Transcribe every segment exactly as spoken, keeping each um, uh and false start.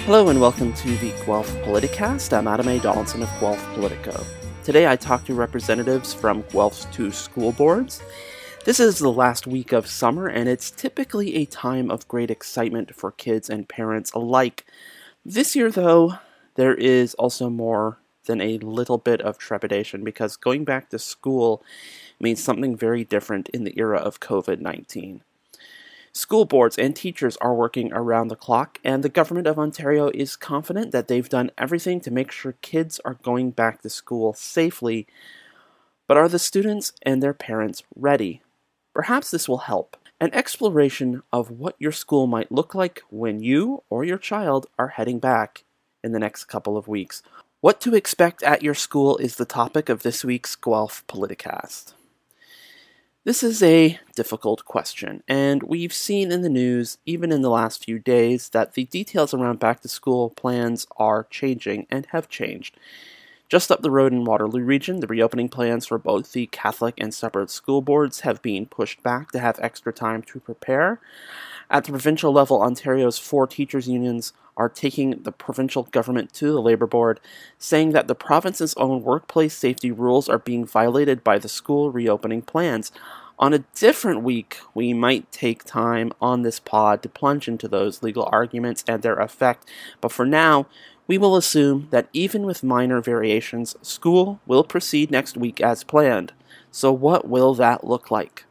Hello and welcome to the Guelph Politicast. I'm Adam A. Donaldson of Guelph Politico. Today I talk to representatives from Guelph's two school boards. This is the last week of summer, and it's typically a time of great excitement for kids and parents alike. This year, though, there is also more than a little bit of trepidation, because going back to school means something very different in the era of covid nineteen. School boards and teachers are working around the clock, and the Government of Ontario is confident that they've done everything to make sure kids are going back to school safely. But are the students and their parents ready? Perhaps this will help. An exploration of what your school might look like when you or your child are heading back in the next couple of weeks. What to expect at your school is the topic of this week's Guelph Politicast. This is a difficult question, and we've seen in the news, even in the last few days, that the details around back-to-school plans are changing and have changed. Just up the road in Waterloo Region, the reopening plans for both the Catholic and separate school boards have been pushed back to have extra time to prepare. At the provincial level, Ontario's four teachers' unions are taking the provincial government to the Labour Board, saying that the province's own workplace safety rules are being violated by the school reopening plans. On a different week, we might take time on this pod to plunge into those legal arguments and their effect, but for now, we will assume that even with minor variations, school will proceed next week as planned. So what will that look like?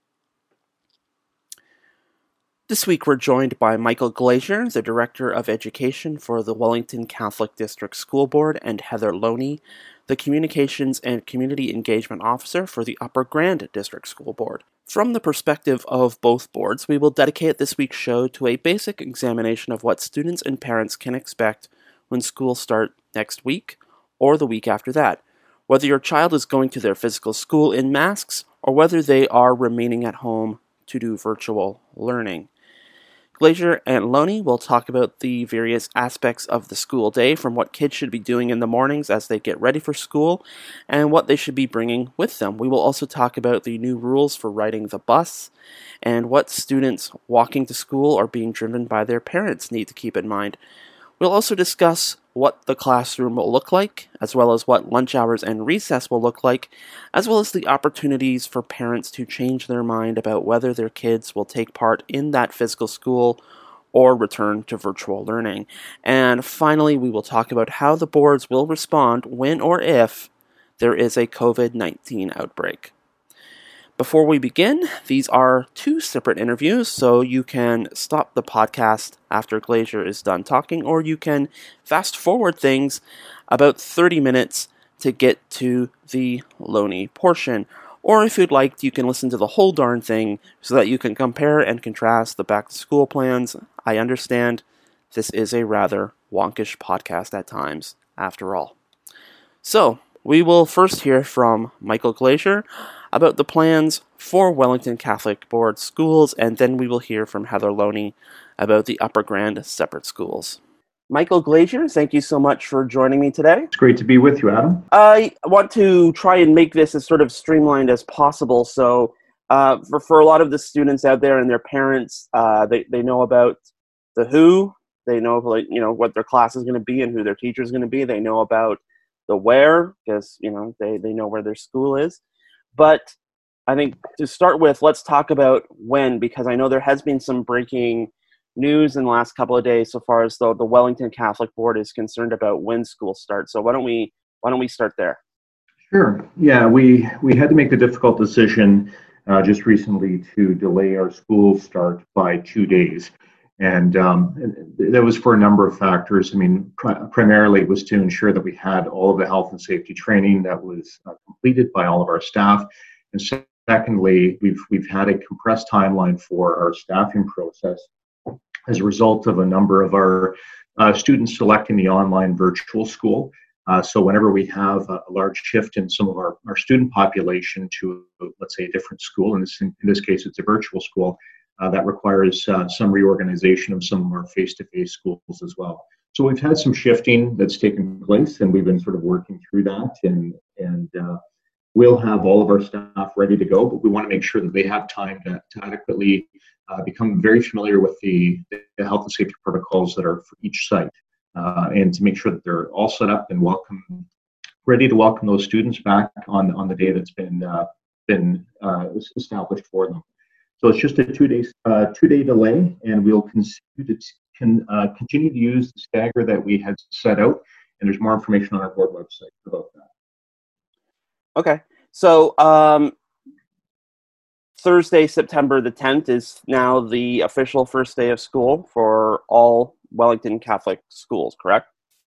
This week we're joined by Michael Glazier, the Director of Education for the Wellington Catholic District School Board, and Heather Loney, the Communications and Community Engagement Officer for the Upper Grand District School Board. From the perspective of both boards, we will dedicate this week's show to a basic examination of what students and parents can expect when school starts next week or the week after that, whether your child is going to their physical school in masks or whether they are remaining at home to do virtual learning. Glazier and Loney will talk about the various aspects of the school day, from what kids should be doing in the mornings as they get ready for school, and what they should be bringing with them. We will also talk about the new rules for riding the bus, and what students walking to school or being driven by their parents need to keep in mind. We'll also discuss what the classroom will look like, as well as what lunch hours and recess will look like, as well as the opportunities for parents to change their mind about whether their kids will take part in that physical school or return to virtual learning. And finally, we will talk about how the boards will respond when or if there is a covid nineteen outbreak. Before we begin, these are two separate interviews, so you can stop the podcast after Glazier is done talking, or you can fast forward things about thirty minutes to get to the Loney portion. Or if you'd like, you can listen to the whole darn thing so that you can compare and contrast the back-to-school plans. I understand this is a rather wonkish podcast at times, after all. So, we will first hear from Michael Glazier about the plans for Wellington Catholic Board schools, and then we will hear from Heather Loney about the Upper Grand separate schools. Michael Glazier, thank you so much for joining me today. It's great to be with you, Adam. I want to try and make this as sort of streamlined as possible, so uh, for, for a lot of the students out there and their parents, uh, they, they know about the who, they know like, you know what their class is going to be and who their teacher is going to be, they know about the where, because you know they, they know where their school is. But I think to start with, let's talk about when, because I know there has been some breaking news in the last couple of days so far as though the Wellington Catholic Board is concerned about when school starts. So why don't we why don't we start there? Sure. Yeah, we we had to make the difficult decision uh, just recently to delay our school start by two days. And, um, and that was for a number of factors. I mean, pr- primarily it was to ensure that we had all of the health and safety training that was uh, completed by all of our staff. And secondly, we've we've had a compressed timeline for our staffing process as a result of a number of our uh, students selecting the online virtual school. Uh, so whenever we have a, a large shift in some of our, our student population to, let's say, a different school, in this, in this case it's a virtual school, Uh, that requires uh, some reorganization of some of our face-to-face schools as well. So we've had some shifting that's taken place, and we've been sort of working through that. And and uh, we'll have all of our staff ready to go, but we want to make sure that they have time to, to adequately uh, become very familiar with the, the health and safety protocols that are for each site, uh, and to make sure that they're all set up and welcome, ready to welcome those students back on, on the day that's been, uh, been uh, established for them. So it's just a two-day uh, two-day delay, and we'll continue to, can, uh, continue to use the stagger that we had set out, and there's more information on our board website about that. Okay, so um, Thursday, September the tenth is now the official first day of school for all Wellington Catholic schools, correct?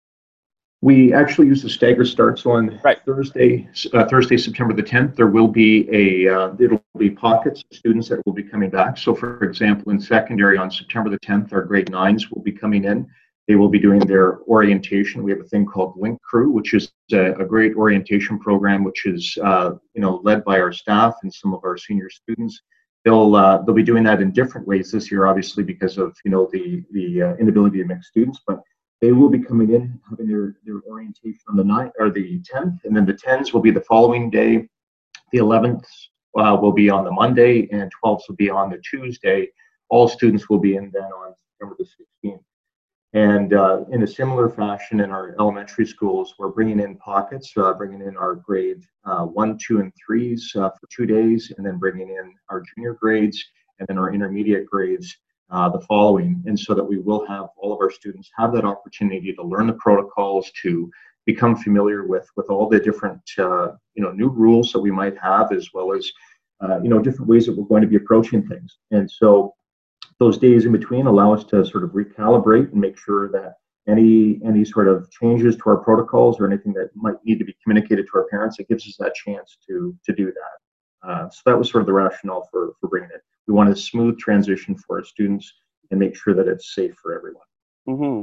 We actually use the stagger start. So on right. Thursday, uh, Thursday, September the tenth, there will be a, uh, it'll be pockets of students that will be coming back. So for example, in secondary on September the tenth, our grade nines will be coming in. They will be doing their orientation. We have a thing called Link Crew, which is a, a great orientation program, which is, uh, you know, led by our staff and some of our senior students. They'll, uh, they'll be doing that in different ways this year, obviously, because of, you know, the, the uh, inability to mix students, but they will be coming in, having their, their orientation on the ninth or the tenth, and then the tens will be the following day. The eleventh uh, will be on the Monday, and twelfth will be on the Tuesday. All students will be in then on September the sixteenth. And uh, in a similar fashion in our elementary schools, we're bringing in pockets, uh, bringing in our grade uh, one, two, and threes uh, for two days, and then bringing in our junior grades and then our intermediate grades Uh, the following, and so that we will have all of our students have that opportunity to learn the protocols, to become familiar with with all the different uh, you know new rules that we might have, as well as uh, you know different ways that we're going to be approaching things. And so those days in between allow us to sort of recalibrate and make sure that any any sort of changes to our protocols or anything that might need to be communicated to our parents, it gives us that chance to to do that. Uh, so that was sort of the rationale for for bringing it. We want a smooth transition for our students and make sure that it's safe for everyone. Mm-hmm.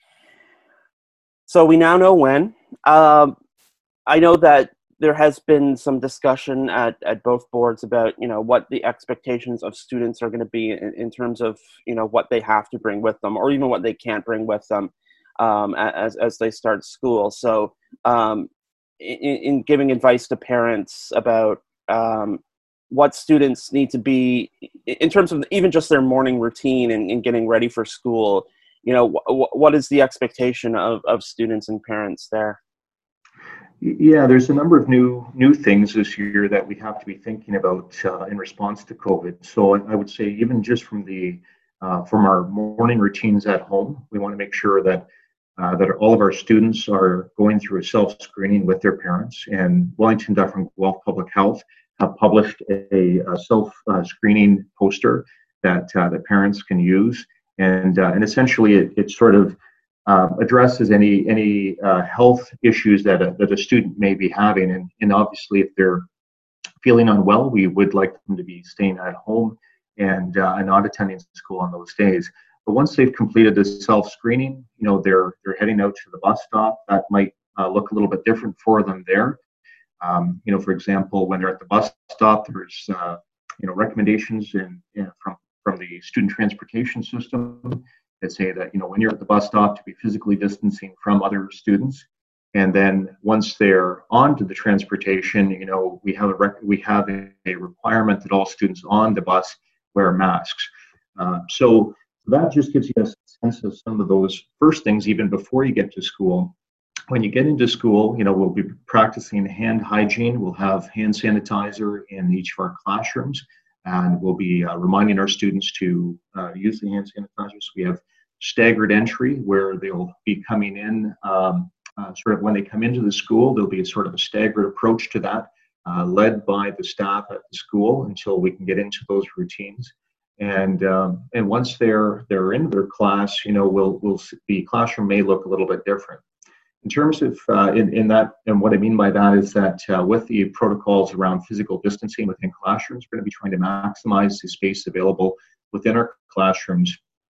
So we now know when. Um, I know that there has been some discussion at, at both boards about, you know, what the expectations of students are going to be in, in terms of, you know, what they have to bring with them, or even what they can't bring with them um, as, as they start school. So um, in, in giving advice to parents about um, what students need to be in terms of even just their morning routine and, and getting ready for school, you know, wh- what is the expectation of, of students and parents there? Yeah, there's a number of new new things this year that we have to be thinking about uh, in response to COVID. So I would say even just from the uh, from our morning routines at home, we want to make sure that uh, that all of our students are going through a self-screening with their parents. And Wellington Dufferin Guelph Public Health have published a, a self-screening uh, poster that uh, that parents can use, and uh, and essentially it, it sort of uh, addresses any any uh, health issues that a, that a student may be having, and and obviously if they're feeling unwell, we would like them to be staying at home and uh, and not attending school on those days. But once they've completed the self-screening, you know they're they're heading out to the bus stop. That might uh, look a little bit different for them there. Um, you know, for example, when they're at the bus stop, there's, uh, you know, recommendations in, in, from, from the student transportation system that say that, you know, when you're at the bus stop to be physically distancing from other students. And then once they're onto the transportation, you know, we have a, rec- we have a, a requirement that all students on the bus wear masks. Uh, so that just gives you a sense of some of those first things, even before you get to school. When you get into school, you know, we'll be practicing hand hygiene. We'll have hand sanitizer in each of our classrooms, and we'll be uh, reminding our students to uh, use the hand sanitizers. We have staggered entry where they'll be coming in, um, uh, sort of when they come into the school, there'll be a sort of a staggered approach to that, uh, led by the staff at the school until we can get into those routines. And um, and once they're they're in their class, you know, we'll we'll the classroom may look a little bit different. In terms of uh, in, in that, and what I mean by that is that uh, with the protocols around physical distancing within classrooms, we're going to be trying to maximize the space available within our classrooms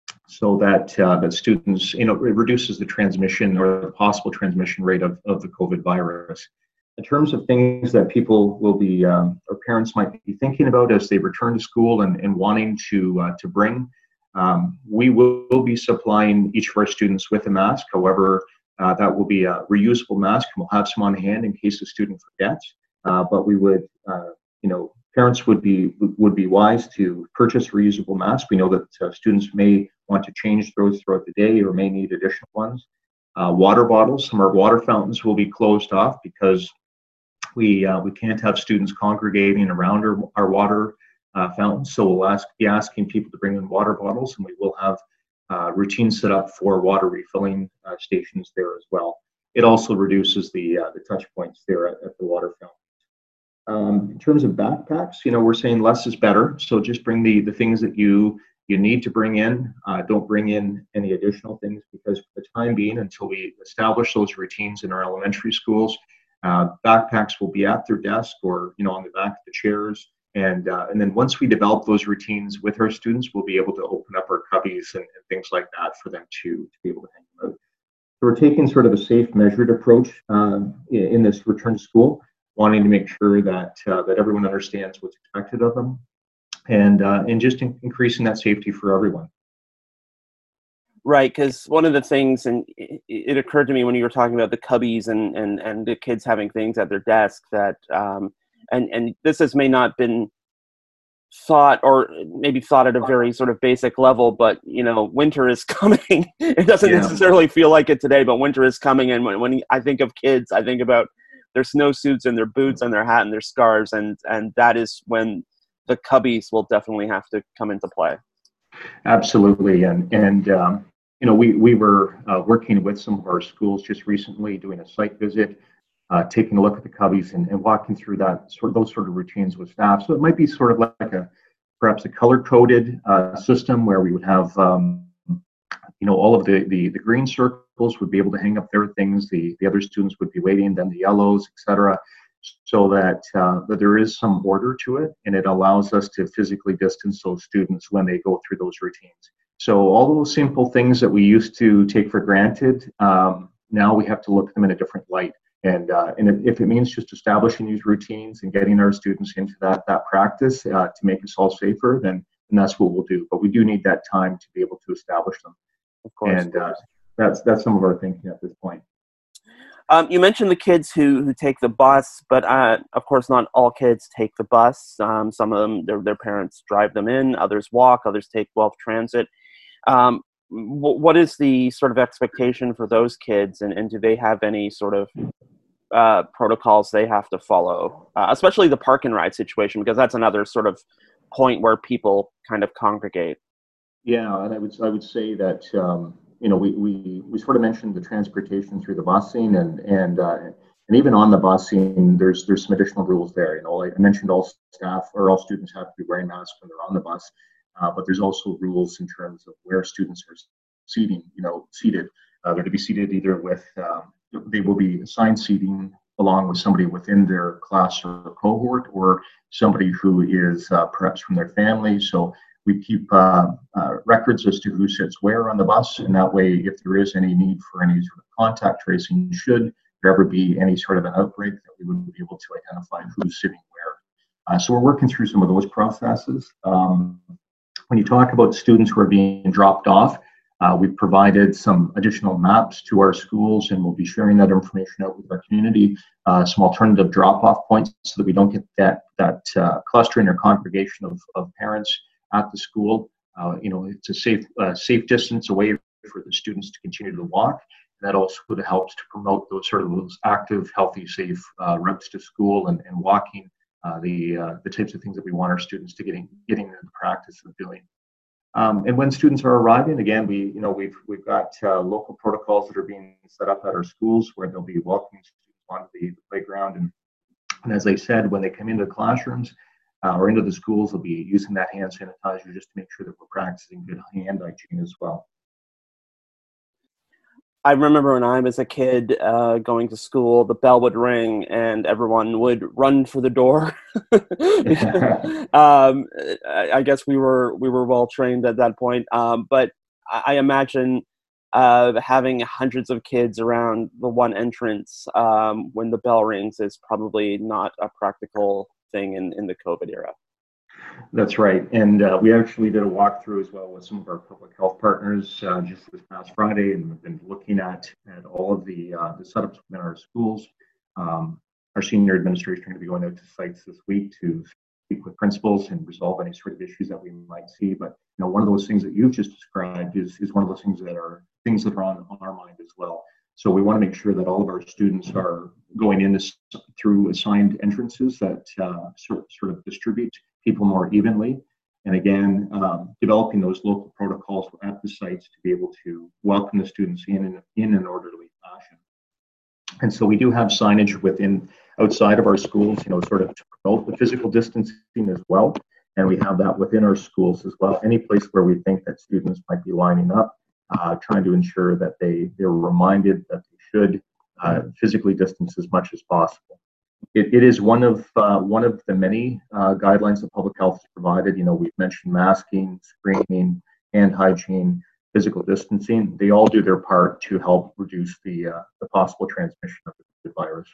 so that uh, that students, you know, it reduces the transmission or the possible transmission rate of, of the COVID virus. In terms of things that people will be, um, or parents might be thinking about as they return to school and, and wanting to uh, to bring, um, we will be supplying each of our students with a mask. However, Uh, that will be a reusable mask, and we'll have some on hand in case the student forgets. Uh, but we would, uh, you know, parents would be would be wise to purchase reusable masks. We know that uh, students may want to change those throughout the day or may need additional ones. Uh, water bottles, some of our water fountains will be closed off because we uh, we can't have students congregating around our, our water uh, fountains. So we'll ask, be asking people to bring in water bottles, and we will have uh, routines set up for water refilling uh, stations there as well. It also reduces the uh, the touch points there at, at the water fountain. Um, in terms of backpacks, you know, we're saying less is better. So just bring the the things that you you need to bring in. Uh, don't bring in any additional things, because for the time being, until we establish those routines in our elementary schools, uh, backpacks will be at their desk or, you know, on the back of the chairs. And uh, and then once we develop those routines with our students, we'll be able to open up our cubbies and, and things like that for them to, to be able to hang them out. So we're taking sort of a safe, measured approach um, in, in this return to school, wanting to make sure that uh, that everyone understands what's expected of them, and uh, and just in- increasing that safety for everyone. Right, because one of the things, and it, it occurred to me when you were talking about the cubbies and and and the kids having things at their desk, that um, and and this has may not been thought, or maybe thought at a very sort of basic level, but you know, winter is coming. It doesn't Yeah. necessarily feel like it today, but winter is coming, and when, when I think of kids, I think about their snowsuits and their boots and their hat and their scarves, and and that is when the cubbies will definitely have to come into play. Absolutely, and and um, you know, we we were uh, working with some of our schools just recently, doing a site visit, uh, taking a look at the cubbies and, and walking through that sort of those sort of routines with staff. So it might be sort of like a perhaps a color coded uh, system where we would have um, you know, all of the, the the green circles would be able to hang up their things. The the other students would be waiting, then the yellows, et cetera, so that uh, that there is some order to it, and it allows us to physically distance those students when they go through those routines. So all those simple things that we used to take for granted, um, now we have to look at them in a different light. And uh, and if it means just establishing these routines and getting our students into that that practice uh, to make us all safer, then, then that's what we'll do. But we do need that time to be able to establish them. Of course. And uh, that's that's some of our thinking at this point. Um, you mentioned the kids who, who take the bus, but uh, of course not all kids take the bus. Um, some of them, their, their parents drive them in, others walk, others take Guelph Transit. Um, w- what is the sort of expectation for those kids, and, and do they have any sort of uh, protocols they have to follow, uh, especially the park and ride situation, because that's another sort of point where people kind of congregate? Yeah, and I would I would say that um, you know, we, we we sort of mentioned the transportation through the busing, and and uh, and even on the busing, there's there's some additional rules there. You know, like I mentioned, all staff or all students have to be wearing masks when they're on the bus, uh, but there's also rules in terms of where students are seating. You know, seated. Uh, they're to be seated either with um, they will be assigned seating along with somebody within their class or cohort, or somebody who is uh, perhaps from their family. So we keep uh, uh, records as to who sits where on the bus, and that way, if there is any need for any sort of contact tracing, should there ever be any sort of an outbreak, that we would be able to identify who's sitting where. Uh, so we're working through some of those processes. Um, when you talk about students who are being dropped off, uh, we've provided some additional maps to our schools, and we'll be sharing that information out with our community, uh, some alternative drop-off points, so that we don't get that, that uh, clustering or congregation of, of parents at the school. Uh, you know, it's a safe uh, safe distance away for the students to continue to walk. And that also helps to promote those sort of those active, healthy, safe uh, routes to school, and, and walking, uh, the uh, the types of things that we want our students to getting getting into the practice of doing. Um, and when students are arriving, again, we you know we've we've got uh, local protocols that are being set up at our schools, where they'll be welcoming students onto the, the playground, and and as I said, when they come into the classrooms, Uh, or into the schools, will be using that hand sanitizer just to make sure that we're practicing good hand hygiene as well. I remember when I was a kid uh, going to school, the bell would ring and everyone would run for the door. um, I, I guess we were we were well trained at that point, um, but I, I imagine uh, having hundreds of kids around the one entrance um, when the bell rings is probably not a practical thing in, in the COVID era. That's right. And uh, we actually did a walkthrough as well with some of our public health partners uh, just this past Friday, and we've been looking at, at all of the, uh, the setups within our schools. Um, our senior administrators are going to be going out to sites this week to speak with principals and resolve any sort of issues that we might see. But you know, one of those things that you've just described is is one of those things that are things that are on, on our mind as well. So we want to make sure that all of our students are going in this, through assigned entrances that uh, sort, sort of distribute people more evenly. And again, um, developing those local protocols at the sites to be able to welcome the students in, in in an orderly fashion. And so we do have signage within, outside of our schools, you know, sort of to promote the physical distancing as well. And we have that within our schools as well. Any place where we think that students might be lining up, uh, trying to ensure that they, they're reminded that they should uh, physically distance as much as possible. It, it is one of uh, one of the many uh, guidelines that public health has provided. You know, we've mentioned masking, screening, hand hygiene, physical distancing. They all do their part to help reduce the uh, the possible transmission of the virus.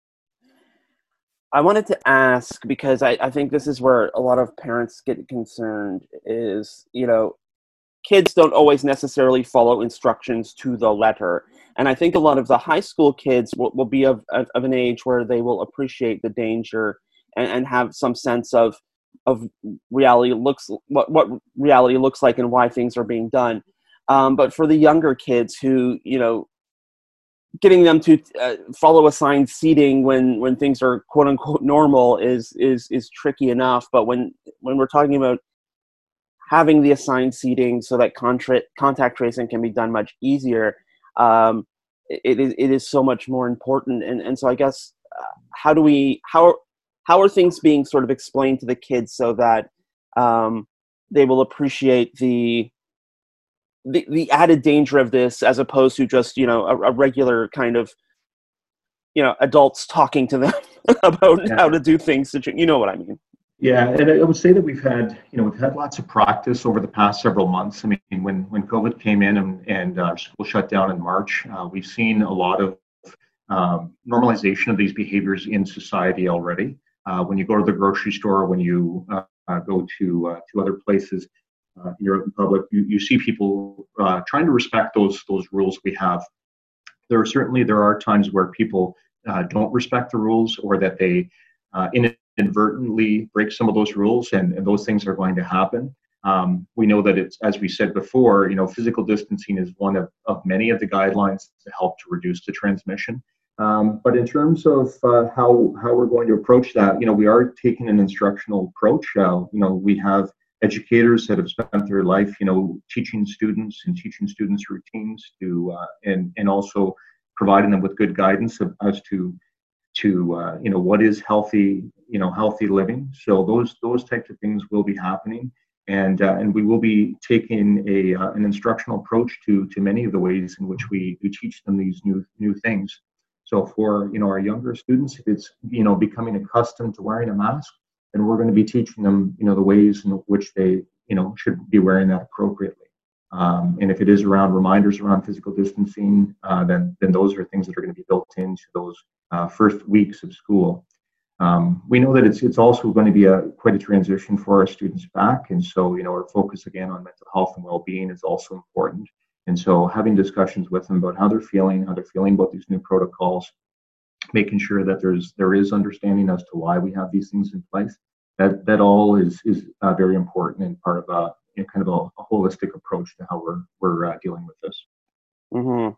I wanted to ask, because I, I think this is where a lot of parents get concerned, is, you know, kids don't always necessarily follow instructions to the letter. And I think a lot of the high school kids will, will be of, of, of an age where they will appreciate the danger and, and have some sense of of reality looks what, what reality looks like and why things are being done. Um, but for the younger kids who, you know, getting them to uh, follow assigned seating when, when things are quote unquote normal is is is tricky enough. But when when we're talking about having the assigned seating so that contra- contact tracing can be done much easier, um, it is it is so much more important. And and so I guess uh, how do we how how are things being sort of explained to the kids so that um, they will appreciate the the the added danger of this, as opposed to just, you know, a, a regular kind of, you know, adults talking to them about Yeah. how to do things. To, you know what I mean? Yeah, and I would say that we've had, you know, we've had lots of practice over the past several months. I mean, when when COVID came in and, and uh, school shut down in March, uh, we've seen a lot of um, normalization of these behaviors in society already. Uh, when you go to the grocery store, when you uh, uh, go to uh, to other places, uh, you're out in public, you, you see people uh, trying to respect those those rules we have. There are certainly there are times where people uh, don't respect the rules, or that they uh, in inadvertently break some of those rules, and, and those things are going to happen. Um, we know that it's, as we said before, you know, physical distancing is one of, of many of the guidelines to help to reduce the transmission. Um, but in terms of uh, how how we're going to approach that, you know, we are taking an instructional approach. Uh, you know, we have educators that have spent their life, you know, teaching students and teaching students routines to, uh, and and also providing them with good guidance of, as to to uh, you know, what is healthy, you know, healthy living. So those those types of things will be happening, and uh, and we will be taking a uh, an instructional approach to to many of the ways in which we, we teach them these new new things. So for, you know, our younger students, if it's, you know, becoming accustomed to wearing a mask, then we're going to be teaching them, you know, the ways in which they, you know, should be wearing that appropriately. Um, and if it is around reminders around physical distancing, uh, then then those are things that are going to be built into those uh, first weeks of school. Um, we know that it's it's also going to be a quite a transition for our students back, and so, you know, our focus again on mental health and well-being is also important. And so having discussions with them about how they're feeling, how they're feeling about these new protocols, making sure that there's there is understanding as to why we have these things in place. That that all is is uh, very important and part of a, you know, kind of a, a holistic approach to how we're we're uh, dealing with this. Mm-hmm.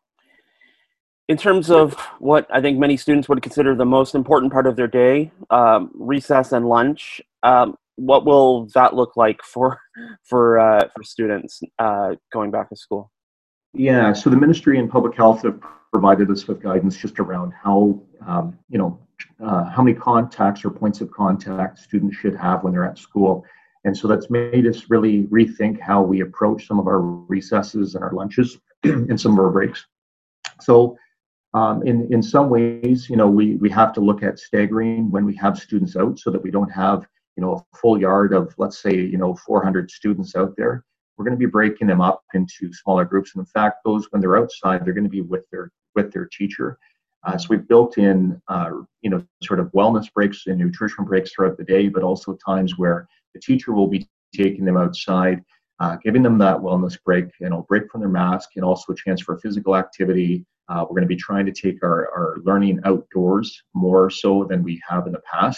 In terms of what I think many students would consider the most important part of their day, um, recess and lunch, um, what will that look like for for uh, for students uh, going back to school? Yeah, so the Ministry and Public Health have provided us with guidance just around how, um, you know, uh, how many contacts or points of contact students should have when they're at school. And so that's made us really rethink how we approach some of our recesses and our lunches and some of our breaks. So um, in, in some ways, you know, we, we have to look at staggering when we have students out so that we don't have, you know, a full yard of, let's say, you know, four hundred students out there. We're going to be breaking them up into smaller groups. And in fact, those, when they're outside, they're going to be with their with their teacher. Uh, so we've built in, uh, you know, sort of wellness breaks and nutrition breaks throughout the day, but also times where the teacher will be taking them outside, uh, giving them that wellness break, you know, break from their mask, and also a chance for physical activity. Uh, we're going to be trying to take our, our learning outdoors more so than we have in the past.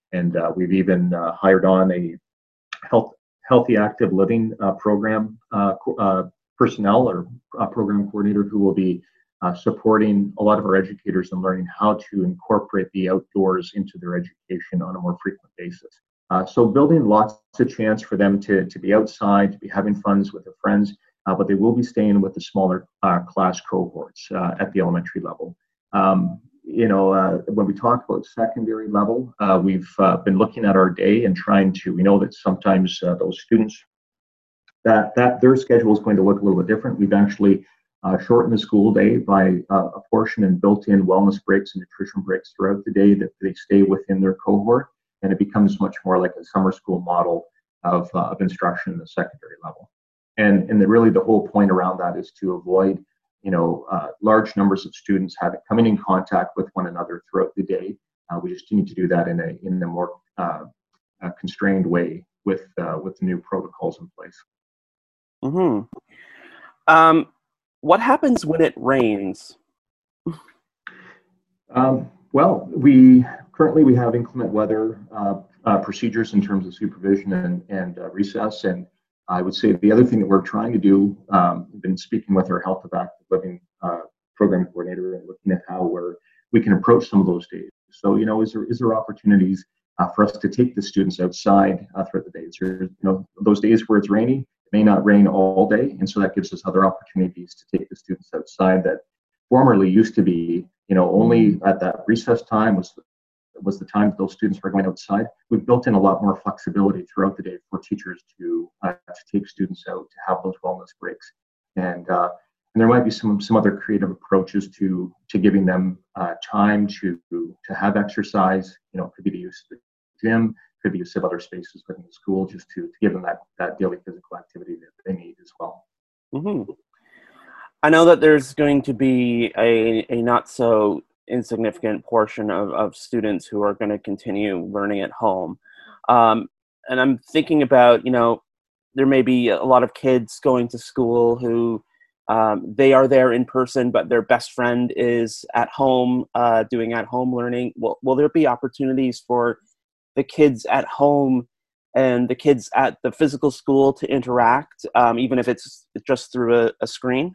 And uh, we've even uh, hired on a health, healthy active living uh, program uh, uh, personnel or uh, program coordinator who will be uh, supporting a lot of our educators in learning how to incorporate the outdoors into their education on a more frequent basis. Uh, so building lots of chance for them to, to be outside, to be having fun with their friends, uh, but they will be staying with the smaller uh, class cohorts uh, at the elementary level. Um, you know, uh, when we talk about secondary level, uh, we've uh, been looking at our day and trying to, we know that sometimes uh, those students, that, that their schedule is going to look a little bit different. We've actually uh, shortened the school day by uh, a portion and built in wellness breaks and nutrition breaks throughout the day that they stay within their cohort. And it becomes much more like a summer school model of, uh, of instruction in the secondary level. And, and the, really the whole point around that is to avoid, you know, uh, large numbers of students having coming in contact with one another throughout the day. Uh, we just need to do that in a in a more uh, a constrained way with uh, with the new protocols in place. Mm-hmm. Um, what happens when it rains? Um, well, we currently we have inclement weather uh, uh, procedures in terms of supervision and, and uh, recess. And I would say the other thing that we're trying to do, um, we've been speaking with our Health of Active Living uh, program coordinator and looking at how we're, we can approach some of those days. So, you know, is there is there opportunities uh, for us to take the students outside uh, throughout the day? Is there, you know, those days where it's raining, it may not rain all day, and so that gives us other opportunities to take the students outside that formerly used to be, you know, only at that recess time was the, was the time that those students were going outside. We've built in a lot more flexibility throughout the day for teachers to uh, to take students out to have those wellness breaks, and uh, and there might be some some other creative approaches to to giving them uh, time to to have exercise. You know, it could be the use of the gym, could be use of other spaces within the school, just to, to give them that that daily physical activity that they need as well. Mm-hmm. I know that there's going to be a, a not so insignificant portion of, of students who are going to continue learning at home. Um, and I'm thinking about, you know, there may be a lot of kids going to school who um, they are there in person, but their best friend is at home uh, doing at home learning. Will, will there be opportunities for the kids at home and the kids at the physical school to interact, um, even if it's just through a, a screen?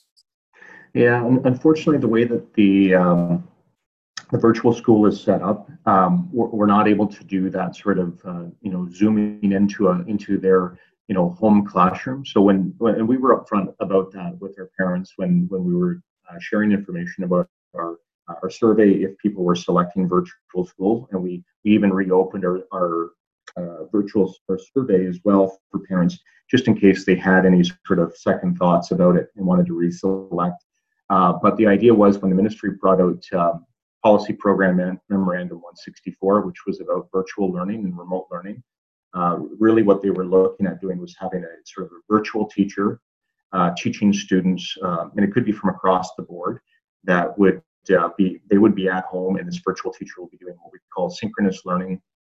Yeah, unfortunately, the way that the um, the virtual school is set up, um, we're, we're not able to do that sort of uh, you know zooming into a into their you know home classroom. So when, when and we were upfront about that with our parents when when we were uh, sharing information about our our survey if people were selecting virtual school, and we, we even reopened our, our uh, virtual our survey as well for parents just in case they had any sort of second thoughts about it and wanted to reselect. Uh, but the idea was when the ministry brought out um, policy program memorandum one sixty-four, which was about virtual learning and remote learning, uh, really what they were looking at doing was having a sort of a virtual teacher uh, teaching students, um, and it could be from across the board, that would uh, be, they would be at home, and this virtual teacher will be doing what we call synchronous learning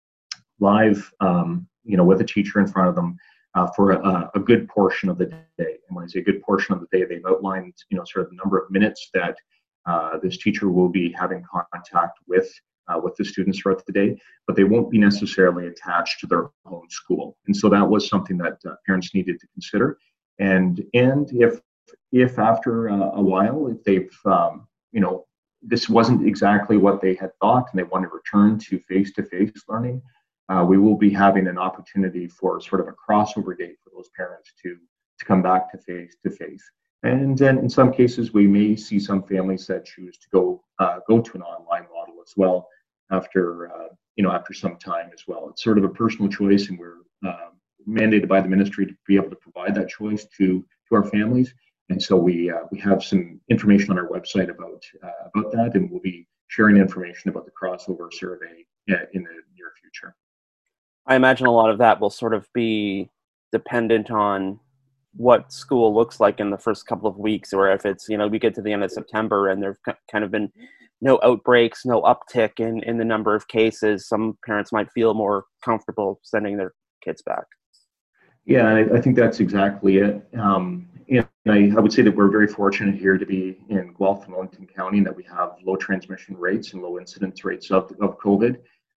live, um, you know, with a teacher in front of them, Uh, for a, a good portion of the day. And when I say a good portion of the day, they've outlined, you know, sort of the number of minutes that uh, this teacher will be having contact with uh, with the students throughout the day, but they won't be necessarily attached to their home school. And so that was something that uh, parents needed to consider. And and if if after uh, a while, if they've um, you know this wasn't exactly what they had thought, and they want to return to face-to-face learning, Uh, we will be having an opportunity for sort of a crossover date for those parents to, to come back to face to face. And then in some cases, we may see some families that choose to go uh, go to an online model as well after uh, you know after some time as well. It's sort of a personal choice, and we're uh, mandated by the ministry to be able to provide that choice to to our families. And so we uh, we have some information on our website about uh, about that, and we'll be sharing information about the crossover survey uh, in the near future. I imagine a lot of that will sort of be dependent on what school looks like in the first couple of weeks, or if it's, you know, we get to the end of September and there've kind of been no outbreaks, no uptick in, in the number of cases, some parents might feel more comfortable sending their kids back. Yeah, I, I think that's exactly it. Um, and I, I would say that we're very fortunate here to be in Guelph and Wellington County, that we have low transmission rates and low incidence rates of, of COVID.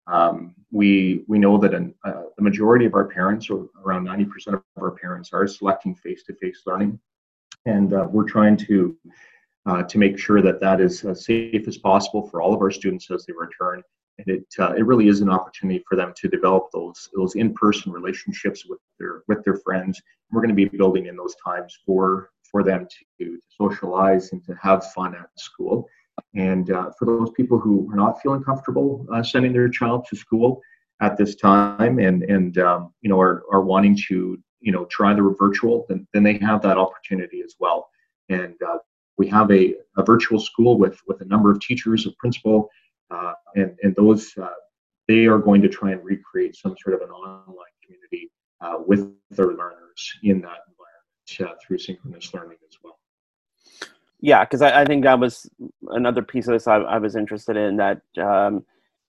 Um, we we know that an, uh, the majority of our parents, or around ninety percent of our parents, are selecting face-to-face learning, and uh, we're trying to uh, to make sure that that is as safe as possible for all of our students as they return. And it uh, it really is an opportunity for them to develop those those in-person relationships with their with their friends. We're going to be building in those times for for them to, to socialize and to have fun at school. And uh, for those people who are not feeling comfortable uh, sending their child to school at this time, and and um, you know are are wanting to you know try the virtual, then then they have that opportunity as well. And uh, we have a, a virtual school with with a number of teachers, a principal, uh, and and those uh, they are going to try and recreate some sort of an online community uh, with their learners in that environment uh, through synchronous learning as well. Yeah, because I, I think that was another piece of this I, I was interested in, that um,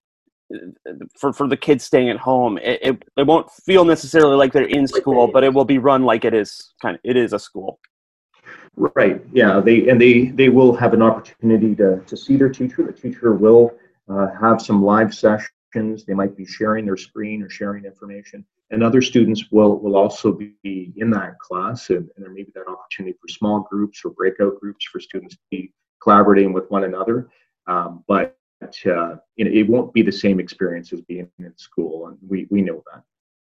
for for the kids staying at home, it, it, it won't feel necessarily like they're in school, but it will be run like it is kind of it is a school. Right. Yeah. They and they they will have an opportunity to to see their teacher. The teacher will uh, have some live sessions. They might be sharing their screen or sharing information, and other students will will also be in that class. And, and there may be that opportunity for small groups or breakout groups for students to be collaborating with one another. Um, but uh, it, it won't be the same experience as being in school, and we we know that.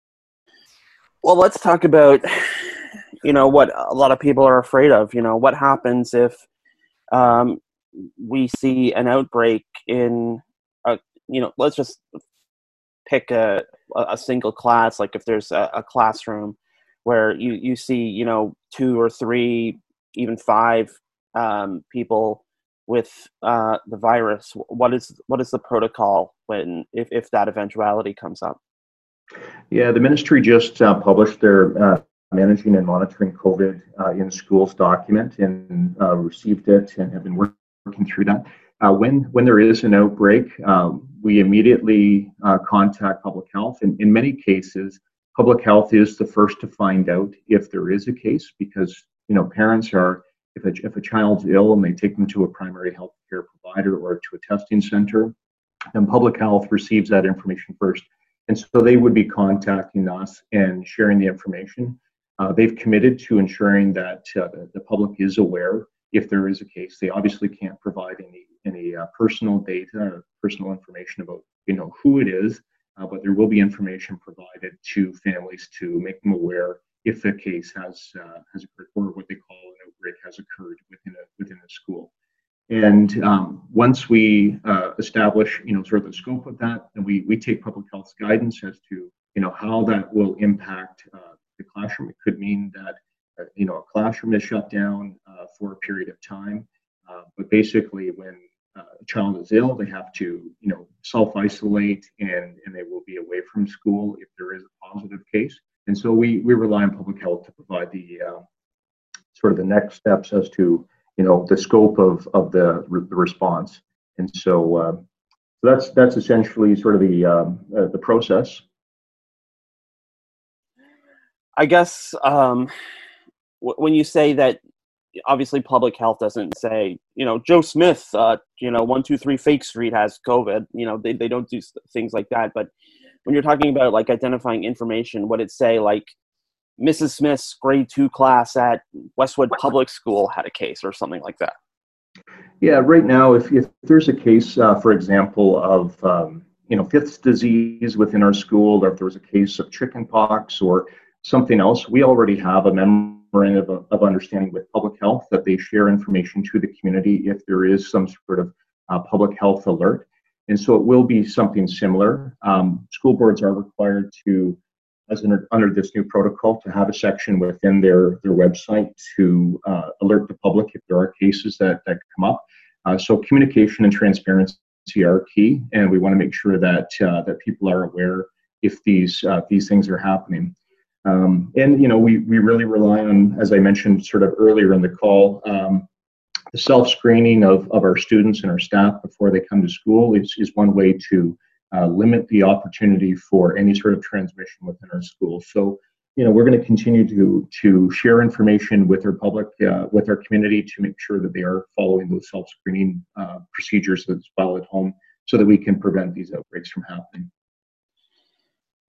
Well, let's talk about, you know, what a lot of people are afraid of. You know, what happens if um, we see an outbreak in, a, you know, let's just pick a, a single class, like if there's a, a classroom where you, you see, you know, two or three, even five um, people with uh, the virus. What is what is the protocol when if, if that eventuality comes up? Yeah, the ministry just uh, published their uh, managing and monitoring COVID uh, in schools document, and uh, received it and have been working through that. Uh, when when there is an outbreak, um, we immediately uh, contact public health. And in many cases, public health is the first to find out if there is a case, because you know parents are, if a, if a child's ill and they take them to a primary health care provider or to a testing center, then public health receives that information first. And so they would be contacting us and sharing the information. Uh, they've committed to ensuring that uh, the public is aware if there is a case. They obviously can't provide any any uh, personal data or personal information about you know who it is, uh, but there will be information provided to families to make them aware if a case has uh, has occurred, or what they call an outbreak has occurred within a within a school. And um, once we uh, establish, you know, sort of the scope of that, then we we take public health's guidance as to, you know, how that will impact uh, the classroom. It could mean that, uh, you know, a classroom is shut down uh, for a period of time. Uh, but basically, when uh, a child is ill, they have to, you know, self-isolate, and and they will be away from school if there is a positive case. And so we we rely on public health to provide the uh, sort of the next steps as to, you know, the scope of of the, the response. And so, uh, so that's that's essentially sort of the um, uh, the process. I guess um, w- when you say that, obviously public health doesn't say, you know, Joe Smith, uh, you know, one two three Fake Street has COVID. You know, they they don't do things like that. But when you're talking about like identifying information, would it say like Missus Smith's grade two class at Westwood Public School had a case or something like that? Yeah, right now, if, if there's a case, uh, for example, of um, you know Fifth's disease within our school, or if there was a case of chickenpox or something else, we already have a memorandum of, of understanding with public health that they share information to the community if there is some sort of uh, public health alert. And so it will be something similar. Um, school boards are required to, as under, under this new protocol, to have a section within their, their website to uh, alert the public if there are cases that, that come up. Uh, so communication and transparency are key, and we want to make sure that uh, that people are aware if these uh, these things are happening. Um, and you know, we we really rely on, as I mentioned sort of earlier in the call, um, the self-screening of, of our students and our staff before they come to school is, is one way to uh, limit the opportunity for any sort of transmission within our schools. So, you know, we're going to continue to to share information with our public, uh, with our community, to make sure that they are following those self-screening uh, procedures as well at home, so that we can prevent these outbreaks from happening.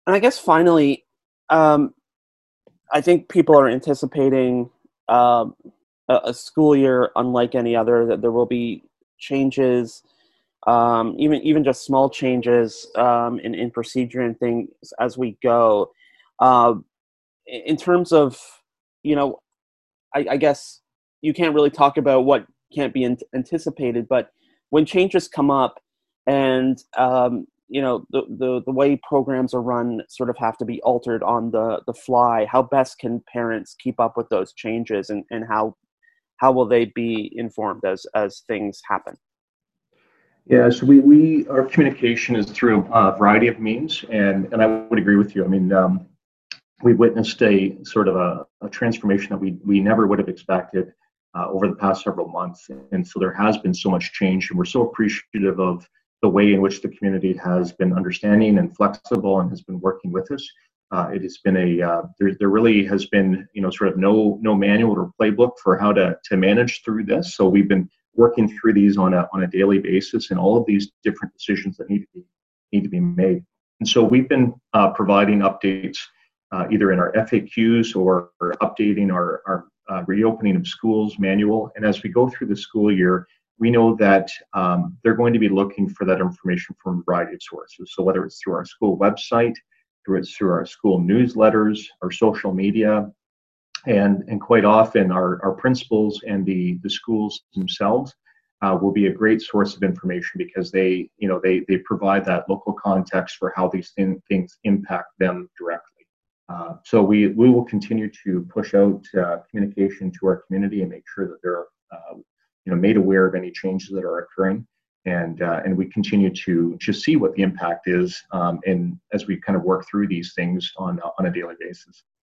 And I guess finally, um, I think people are anticipating um, a, a school year unlike any other, that there will be changes, um, even even just small changes um, in, in procedure and things as we go. Uh, in terms of, you know, I, I guess you can't really talk about what can't be an- anticipated, but when changes come up and um, you know the, the the way programs are run sort of have to be altered on the the fly, how best can parents keep up with those changes, and, and how how will they be informed as as things happen? Yeah, so we, we our communication is through a variety of means, and, and I would agree with you. I mean, um, we witnessed a sort of a, a transformation that we, we never would have expected uh, over the past several months. And so there has been so much change, and we're so appreciative of the way in which the community has been understanding and flexible and has been working with us. Uh, it has been a uh, there, there really has been, you know, sort of no no manual or playbook for how to to manage through this. So we've been working through these on a on a daily basis, and all of these different decisions that need to be need to be made. And so we've been uh, providing updates uh, either in our F A Qs or, or updating our, our uh, reopening of schools manual. And as we go through the school year, we know that um, they're going to be looking for that information from a variety of sources. So whether it's through our school website, through it's through our school newsletters, our social media, and and quite often our, our principals and the the schools themselves uh, will be a great source of information, because they you know they they provide that local context for how these thin, things impact them directly. Uh, so we we will continue to push out uh, communication to our community and make sure that they're uh, you know made aware of any changes that are occurring, and uh, and we continue to just see what the impact is, um, and as we kind of work through these things on on a daily basis.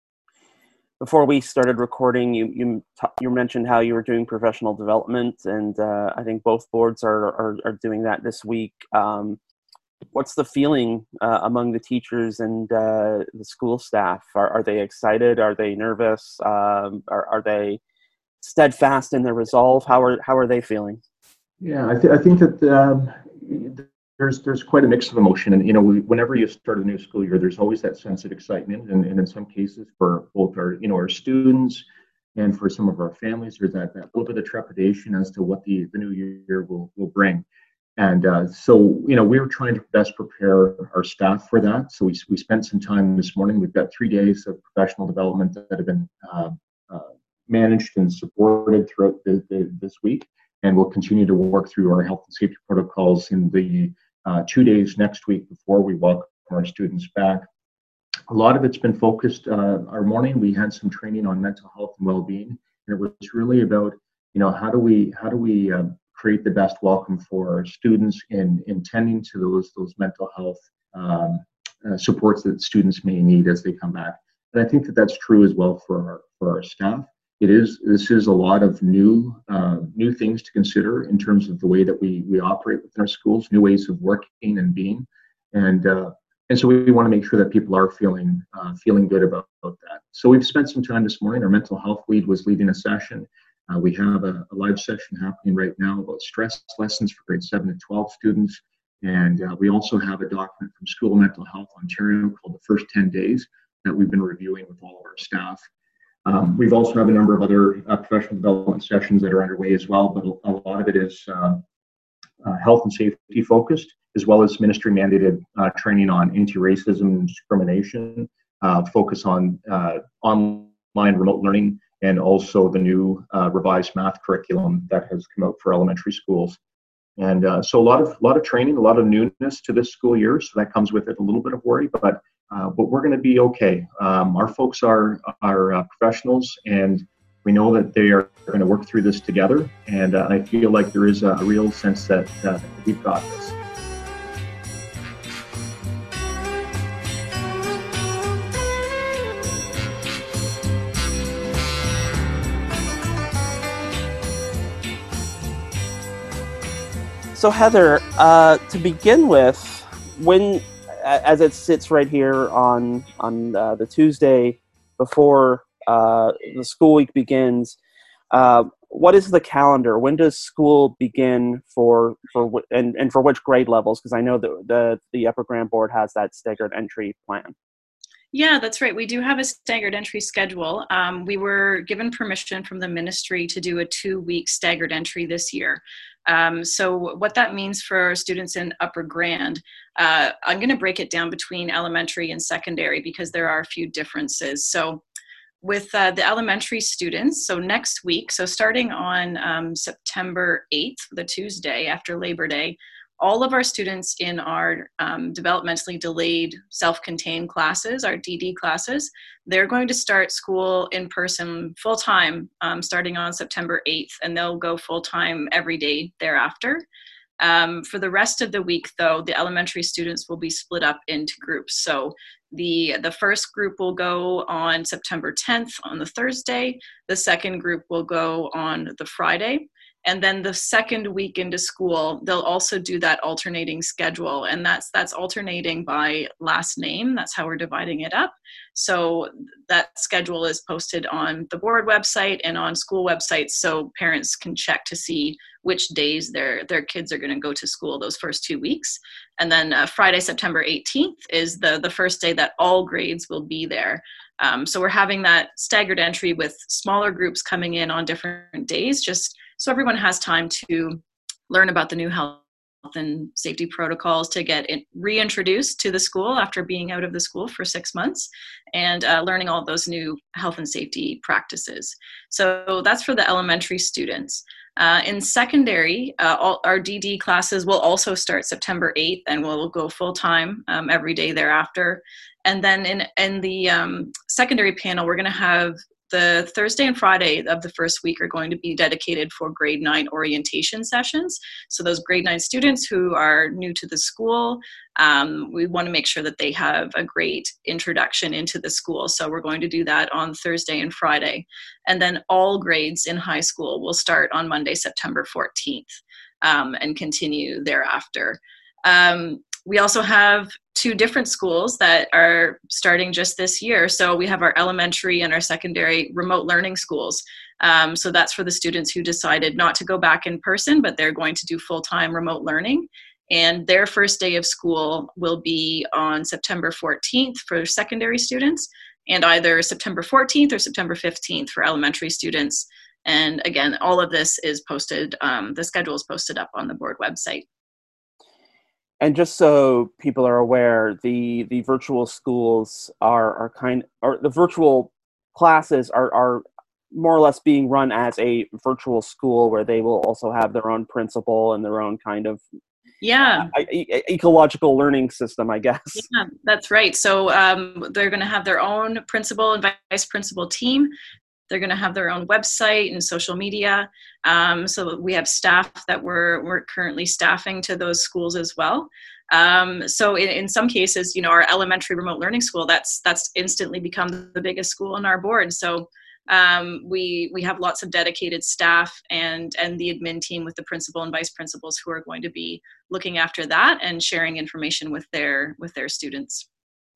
Before we started recording, you you you mentioned how you were doing professional development, and uh, I think both boards are, are are doing that this week. Um, what's the feeling uh, among the teachers and uh, the school staff? Are are they excited? Are they nervous? Um, are are they steadfast in their resolve? How are how are they feeling? Yeah, I, th- I think that um, there's there's quite a mix of emotion, and you know, we, whenever you start a new school year, there's always that sense of excitement, and, and in some cases, for both our you know our students and for some of our families, there's that, that little bit of trepidation as to what the, the new year will will bring. And uh, so, you know, we were trying to best prepare our staff for that. So we we spent some time this morning. We've got three days of professional development that have been uh, uh, managed and supported throughout the, the, this week, and we'll continue to work through our health and safety protocols in the uh, two days next week before we welcome our students back. A lot of it's been focused. Uh, our morning we had some training on mental health and well-being, and it was really about you know how do we how do we uh, create the best welcome for our students in in tending to those those mental health um, uh, supports that students may need as they come back. And I think that that's true as well for our for our staff. It is this is a lot of new uh, new things to consider in terms of the way that we we operate within our schools, new ways of working and being, and uh, and so we want to make sure that people are feeling uh, feeling good about, about that. So we've spent some time this morning. Our mental health lead was leading a session. Uh, we have a, a live session happening right now about stress lessons for grade seven to twelve students. And uh, we also have a document from School Mental Health Ontario called the First ten days that we've been reviewing with all of our staff. Um, we've also have a number of other uh, professional development sessions that are underway as well, but a lot of it is uh, uh, health and safety focused, as well as ministry mandated uh, training on anti-racism and discrimination, uh, focus on uh, online remote learning, and also the new uh, revised math curriculum that has come out for elementary schools. And uh, so a lot of a lot of training, a lot of newness to this school year. So that comes with it a little bit of worry, but uh, but we're going to be okay. Um, our folks are are uh, professionals, and we know that they are going to work through this together. And uh, I feel like there is a, a real sense that uh, we've got this. So Heather, uh, to begin with, when as it sits right here on on uh, the Tuesday before uh, the school week begins, uh, what is the calendar? When does school begin for for wh- and and for which grade levels? Because I know that the the Upper Grand Board has that staggered entry plan. Yeah, that's right. We do have a staggered entry schedule. Um, we were given permission from the ministry to do a two-week staggered entry this year. Um, so what that means for students in Upper Grand, uh, I'm going to break it down between elementary and secondary because there are a few differences. So with uh, the elementary students, so next week, so starting on um, September eighth, the Tuesday after Labor Day, all of our students in our um, developmentally delayed self-contained classes, our D D classes, they're going to start school in person full-time um, starting on September eighth, and they'll go full-time every day thereafter. Um, for the rest of the week, though, the elementary students will be split up into groups. So the, the first group will go on September tenth on the Thursday. The second group will go on the Friday. And then the second week into school, they'll also do that alternating schedule. And that's that's alternating by last name. That's how we're dividing it up. So that schedule is posted on the board website and on school websites so parents can check to see which days their, their kids are going to go to school those first two weeks. And then uh, Friday, September eighteenth is the, the first day that all grades will be there. Um, so we're having that staggered entry with smaller groups coming in on different days, just so everyone has time to learn about the new health and safety protocols, to get it reintroduced to the school after being out of the school for six months and uh, learning all those new health and safety practices. So that's for the elementary students. Uh, in secondary, uh, all our D D classes will also start September eighth and will go full-time um, every day thereafter. And then in, in the um, secondary panel, we're going to have the Thursday and Friday of the first week are going to be dedicated for grade nine orientation sessions. So those grade nine students who are new to the school, um, we want to make sure that they have a great introduction into the school. So we're going to do that on Thursday and Friday. And then all grades in high school will start on Monday, September fourteenth, um, and continue thereafter. Um, We also have two different schools that are starting just this year. So we have our elementary and our secondary remote learning schools. Um, so that's for the students who decided not to go back in person, but they're going to do full-time remote learning. And their first day of school will be on September fourteenth for secondary students, and either September fourteenth or September fifteenth for elementary students. And again, all of this is posted, um, the schedule is posted up on the board website. And just so people are aware, the, the virtual schools are, are kind, or the virtual classes are, are more or less being run as a virtual school where they will also have their own principal and their own kind of yeah uh, e- ecological learning system, I guess. Yeah, that's right. So um, they're going to have their own principal and vice principal team. They're going to have their own website and social media. Um, so we have staff that we're, we're currently staffing to those schools as well. Um, so in, in some cases, you know, our elementary remote learning school, that's that's instantly become the biggest school on our board. So um, we we have lots of dedicated staff and, and the admin team with the principal and vice principals who are going to be looking after that and sharing information with their with their students.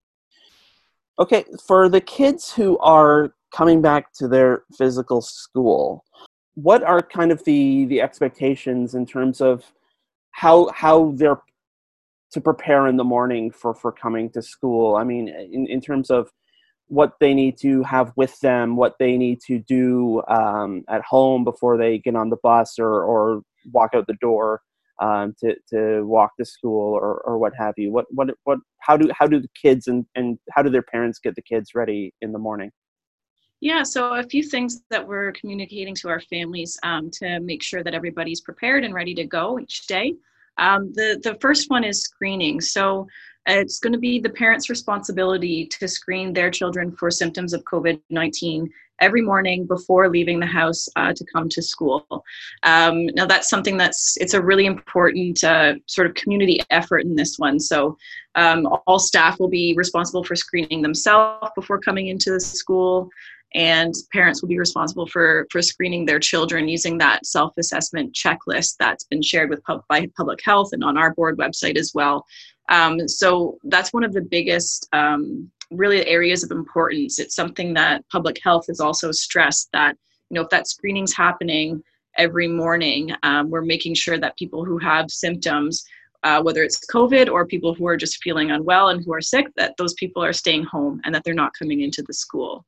Okay, for the kids who are coming back to their physical school, what are kind of the, the expectations in terms of how how they're to prepare in the morning for, for coming to school? I mean, in, in terms of what they need to have with them, what they need to do um, at home before they get on the bus or, or walk out the door um, to, to walk to school or, or what have you. What what what? How do how do the kids and, and how do their parents get the kids ready in the morning? Yeah, so a few things that we're communicating to our families um, to make sure that everybody's prepared and ready to go each day. Um, the, the first one is screening. So it's going to be the parents' responsibility to screen their children for symptoms of COVID nineteen every morning before leaving the house uh, to come to school. Um, now that's something that's, it's a really important uh, sort of community effort in this one. So um, all staff will be responsible for screening themselves before coming into the school, and parents will be responsible for, for screening their children using that self-assessment checklist that's been shared with pub, by Public Health and on our board website as well. Um, so that's one of the biggest um, really areas of importance. It's something that Public Health has also stressed, that you know, if that screening's happening every morning, um, we're making sure that people who have symptoms, uh, whether it's COVID or people who are just feeling unwell and who are sick, that those people are staying home and that they're not coming into the school.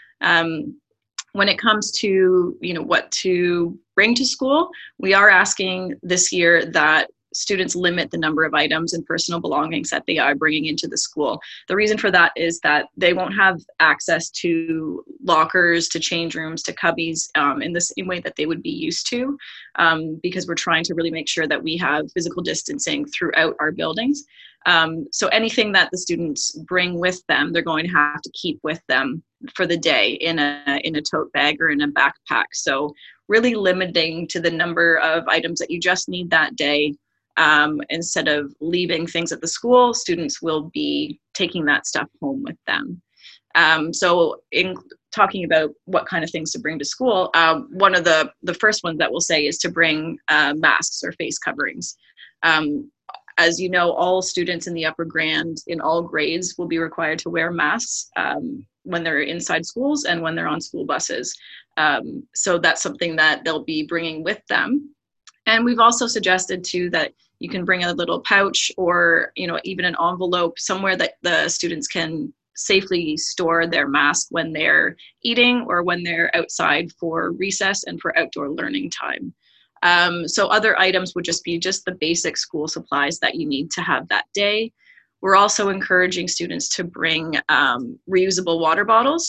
Um, when it comes to, you know, what to bring to school, we are asking this year that students limit the number of items and personal belongings that they are bringing into the school. The reason for that is that they won't have access to lockers, to change rooms, to cubbies um, in the same way that they would be used to, um, because we're trying to really make sure that we have physical distancing throughout our buildings. Um, so anything that the students bring with them, they're going to have to keep with them for the day in a in a tote bag or in a backpack. So really limiting to the number of items that you just need that day. Um, instead of leaving things at the school, students will be taking that stuff home with them. Um, so in talking about what kind of things to bring to school, uh, one of the, the first ones that we'll say is to bring uh, masks or face coverings. Um, as you know, all students in the upper Grand in all grades will be required to wear masks um, when they're inside schools and when they're on school buses. Um, so that's something that they'll be bringing with them. And we've also suggested too that you can bring a little pouch or, you know, even an envelope somewhere that the students can safely store their mask when they're eating or when they're outside for recess and for outdoor learning time. Um, so other items would just be just the basic school supplies that you need to have that day. We're also encouraging students to bring um, reusable water bottles.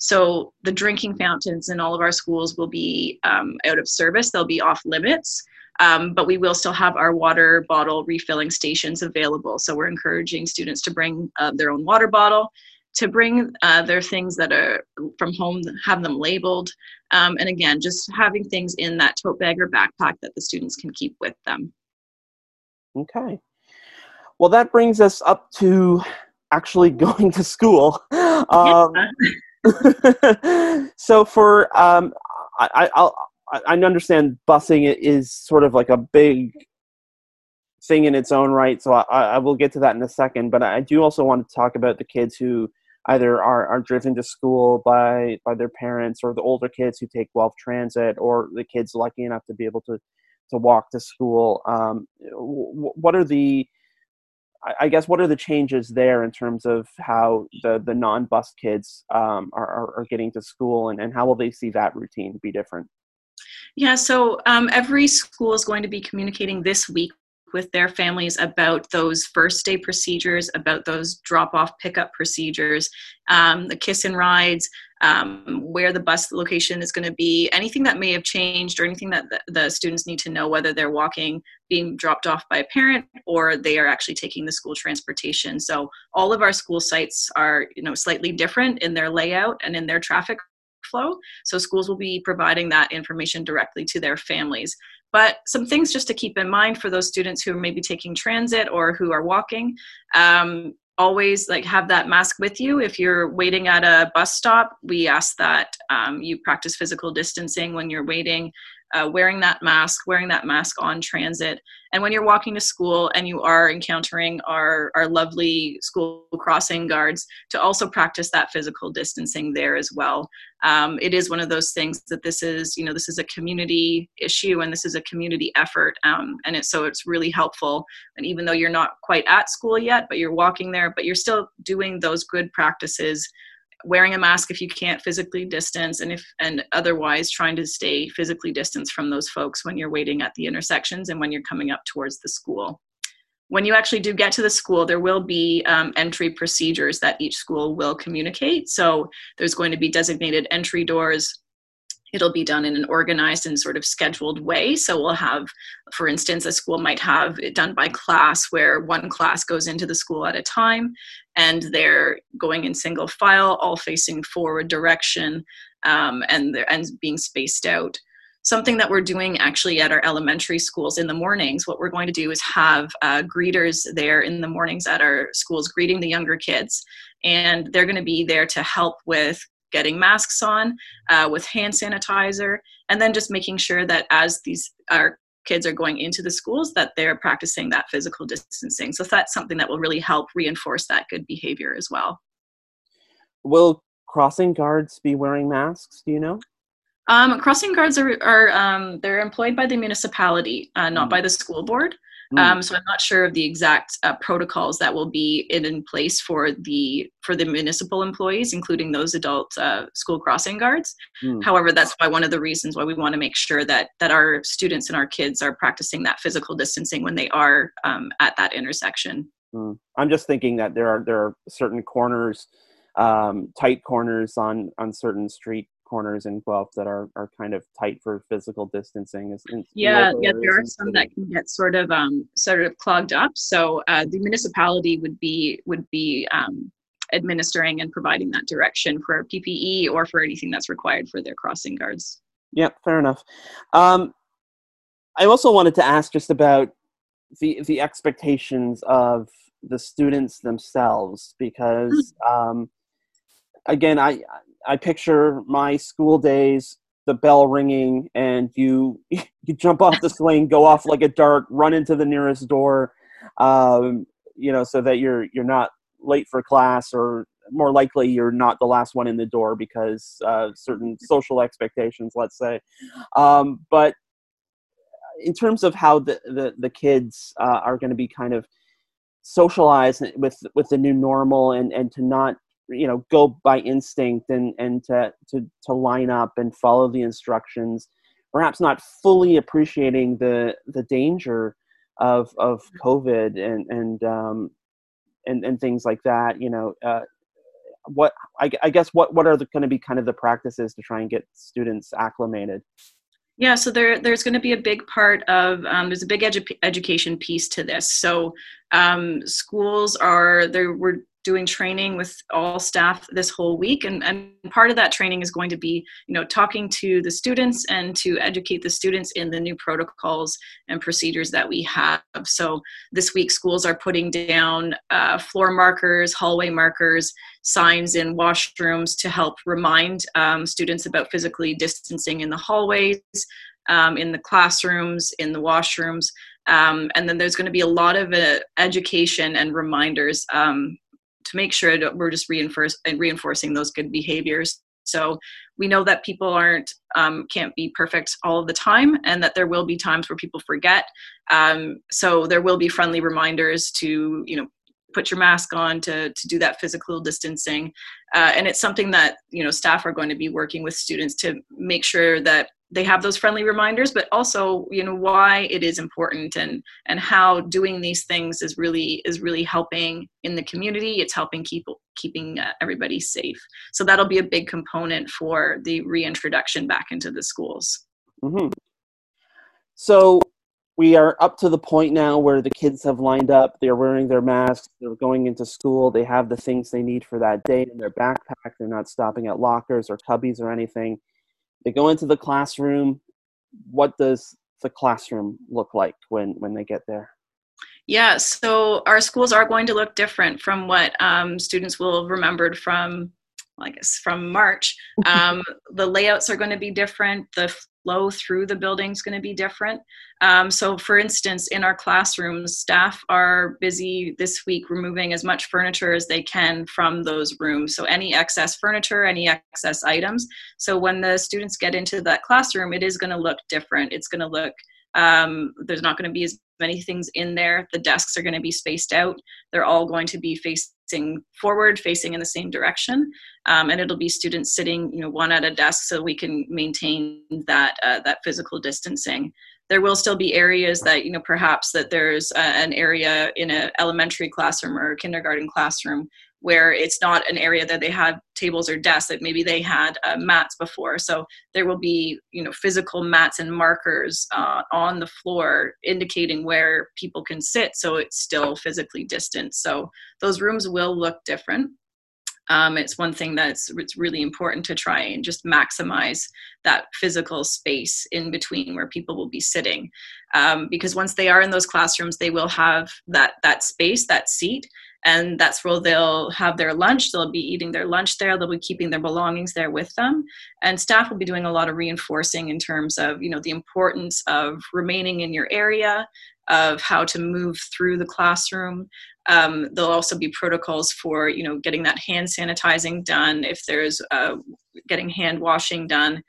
So the drinking fountains in all of our schools will be um, out of service. They'll be off limits. Um, but we will still have our water bottle refilling stations available. So we're encouraging students to bring uh, their own water bottle, to bring uh, their things that are from home, have them labeled. Um, and again, just having things in that tote bag or backpack that the students can keep with them. Okay. Well, that brings us up to actually going to school. Um, yeah. So for, um, I, I'll, I understand busing is sort of like a big thing in its own right, so I, I will get to that in a second. But I do also want to talk about the kids who either are, are driven to school by, by their parents, or the older kids who take Guelph Transit, or the kids lucky enough to be able to, to walk to school. Um, what are the, I guess, what are the changes there in terms of how the, the non-bus kids um, are, are, are getting to school, and, and how will they see that routine be different? Yeah, so um, every school is going to be communicating this week with their families about those first day procedures, about those drop-off pickup procedures, um, the kiss and rides, um, where the bus location is going to be, anything that may have changed or anything that the, the students need to know, whether they're walking, being dropped off by a parent, or they are actually taking the school transportation. So all of our school sites are, you know, slightly different in their layout and in their traffic flow. So schools will be providing that information directly to their families. But some things just to keep in mind for those students who are maybe taking transit or who are walking, um, always like have that mask with you. If you're waiting at a bus stop, we ask that um, you practice physical distancing when you're waiting, uh, wearing that mask, wearing that mask on transit. And when you're walking to school and you are encountering our, our lovely school crossing guards, to also practice that physical distancing there as well. Um, it is one of those things that this is, you know, this is a community issue and this is a community effort. Um, and it's, so it's really helpful. And even though you're not quite at school yet, but you're walking there, but you're still doing those good practices, wearing a mask if you can't physically distance, and if and otherwise trying to stay physically distanced from those folks when you're waiting at the intersections and when you're coming up towards the school. When you actually do get to the school, there will be um, entry procedures that each school will communicate. So there's going to be designated entry doors. It'll be done in an organized and sort of scheduled way. So we'll have, for instance, a school might have it done by class, where one class goes into the school at a time and they're going in single file, all facing forward direction, um, and, and being spaced out. Something that we're doing actually at our elementary schools in the mornings, what we're going to do is have uh, greeters there in the mornings at our schools greeting the younger kids. And they're going to be there to help with getting masks on, uh, with hand sanitizer, and then just making sure that as these our kids are going into the schools, that they're practicing that physical distancing. So that's something that will really help reinforce that good behavior as well. Will crossing guards be wearing masks, do you know? Um, crossing guards are, are um, they're employed by the municipality, uh, not Mm. by the school board. Mm. Um, so I'm not sure of the exact uh, protocols that will be in, in place for the for the municipal employees, including those adult uh, school crossing guards. Mm. However, that's why one of the reasons why we want to make sure that that our students and our kids are practicing that physical distancing when they are um, at that intersection. Mm. I'm just thinking that there are there are certain corners, um, tight corners on on certain street corners in Guelph that are, are kind of tight for physical distancing. In, yeah, in yeah, there are some that can get sort of um, sort of clogged up. So uh, the municipality would be would be um, administering and providing that direction for P P E or for anything that's required for their crossing guards. Yeah, fair enough. Um, I also wanted to ask just about the the expectations of the students themselves, because um, again, I I picture my school days, the bell ringing, and you you jump off the swing, go off like a dart, run into the nearest door, um, you know, so that you're you're not late for class, or more likely you're not the last one in the door because uh, certain social expectations, let's say. Um, but in terms of how the the, the kids uh, are going to be kind of socialized with with the new normal, and and to not, you know, go by instinct, and and to to to line up and follow the instructions, perhaps not fully appreciating the the danger of of COVID and and um and and things like that. You know, uh, what I, I guess what what are the going to be kind of the practices to try and get students acclimated? Yeah, so there, there's going to be a big part of, um, there's a big edu- education piece to this. So um, schools are, there, we're doing training with all staff this whole week. And, and part of that training is going to be, you know, talking to the students and to educate the students in the new protocols and procedures that we have. So this week, schools are putting down uh, floor markers, hallway markers, signs in washrooms to help remind um, students about physically distancing in the hallways, um, in the classrooms, in the washrooms. Um, and then there's going to be a lot of uh, education and reminders um, to make sure that we're just reinforce, reinforcing those good behaviors. So we know that people aren't, um, can't be perfect all of the time, and that there will be times where people forget. Um, so there will be friendly reminders to, you know, put your mask on, to to do that physical distancing. Uh, and it's something that, you know, staff are going to be working with students to make sure that they have those friendly reminders, but also, you know, why it is important, and and how doing these things is really is really helping in the community. It's helping keep keeping uh, everybody safe. So that'll be a big component for the reintroduction back into the schools. Mm-hmm. So we are up to the point now where the kids have lined up. They're wearing their masks. They're going into school. They have the things they need for that day in their backpack. They're not stopping at lockers or cubbies or anything. They go into the classroom. What does the classroom look like when, when they get there? Yeah, so our schools are going to look different from what um, students will have remembered from, well, I guess, from March. Um, the layouts are going to be different. The flow through the building is going to be different. Um, so for instance, in our classrooms, staff are busy this week removing as much furniture as they can from those rooms. So any excess furniture, any excess items. So when the students get into that classroom, it is going to look different. It's going to look, um, there's not going to be as many things in there. The desks are going to be spaced out. They're all going to be facing forward, facing in the same direction. Um, and it'll be students sitting, you know, one at a desk, so we can maintain that uh, that physical distancing. There will still be areas that, you know, perhaps that there's a, an area in an elementary classroom or a kindergarten classroom where it's not an area that they had tables or desks, that maybe they had uh, mats before. So there will be, you know, physical mats and markers uh, on the floor indicating where people can sit, so it's still physically distant. So those rooms will look different. Um, it's one thing that's it's really important to try and just maximize that physical space in between where people will be sitting. Um, because once they are in those classrooms, they will have that that space, that seat, and that's where they'll have their lunch. They'll be eating their lunch there. They'll be keeping their belongings there with them. And staff will be doing a lot of reinforcing in terms of, you know, the importance of remaining in your area, of how to move through the classroom. Um, there'll also be protocols for, you know, getting that hand sanitizing done, if there's uh, getting hand washing done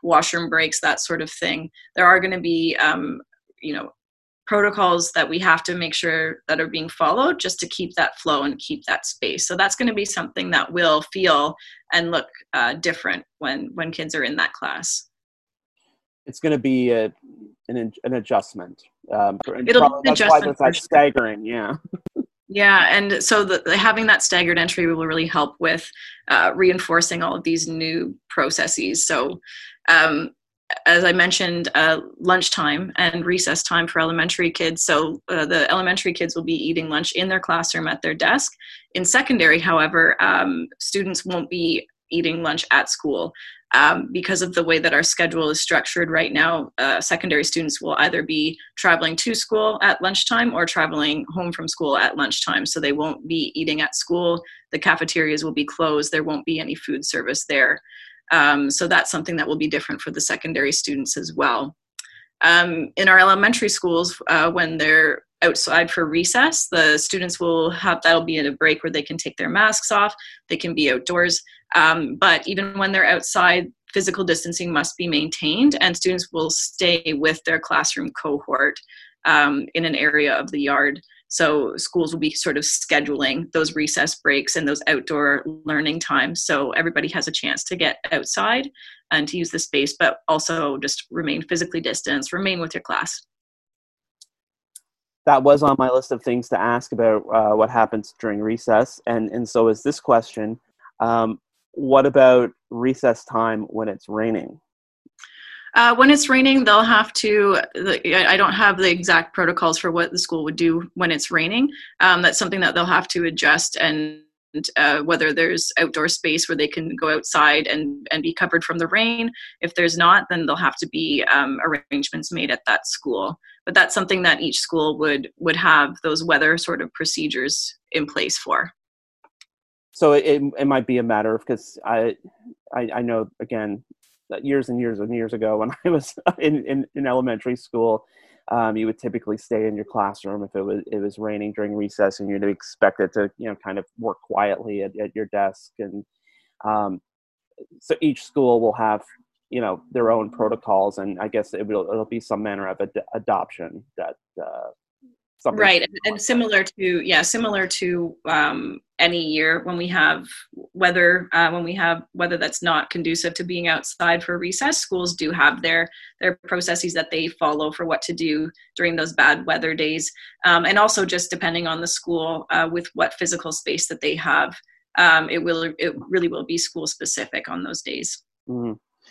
washroom breaks, that sort of thing. There are going to be, um, you know, protocols that we have to make sure that are being followed just to keep that flow and keep that space. So that's going to be something that will feel and look uh, different when, when kids are in that class. It's going to be a, an, an adjustment. Um, It'll probably, be an that's why adjustment. that's staggering, yeah. Yeah, and so the, the, having that staggered entry will really help with uh, reinforcing all of these new processes. So um, as I mentioned, uh, lunchtime and recess time for elementary kids. So uh, the elementary kids will be eating lunch in their classroom at their desk. In secondary, however, um, students won't be eating lunch at school. Um, because of the way that our schedule is structured right now, uh, secondary students will either be traveling to school at lunchtime or traveling home from school at lunchtime. So they won't be eating at school. The cafeterias will be closed. There won't be any food service there. Um, so that's something that will be different for the secondary students as well. Um, in our elementary schools, uh, when they're outside for recess, the students will have, that'll be at a break where they can take their masks off, they can be outdoors. Um, but even when they're outside, physical distancing must be maintained, and students will stay with their classroom cohort um, in an area of the yard. So schools will be sort of scheduling those recess breaks and those outdoor learning times. So everybody has a chance to get outside and to use the space, but also just remain physically distanced, remain with your class. That was on my list of things to ask about uh, what happens during recess. And, and so is this question. Um, what about recess time when it's raining? Uh, when it's raining, they'll have to, I don't have the exact protocols for what the school would do when it's raining. Um, that's something that they'll have to adjust, and uh, whether there's outdoor space where they can go outside and, and be covered from the rain. If there's not, then there'll have to be um, arrangements made at that school. But that's something that each school would, would have those weather sort of procedures in place for. So it, it might be a matter of, because I, I, I know, again, years and years and years ago when I was in, in, in elementary school, um, you would typically stay in your classroom if it was it was raining during recess, and you'd be expected to, you know, kind of work quietly at, at your desk. And um, so each school will have, you know, their own protocols, and I guess it will it'll be some manner of ad- adoption that uh, something right, and, and similar to yeah, similar to um, any year when we have weather uh, when we have weather that's not conducive to being outside for recess, schools do have their their processes that they follow for what to do during those bad weather days, um, and also just depending on the school uh, with what physical space that they have, um, it will it really will be school specific on those days. Mm-hmm.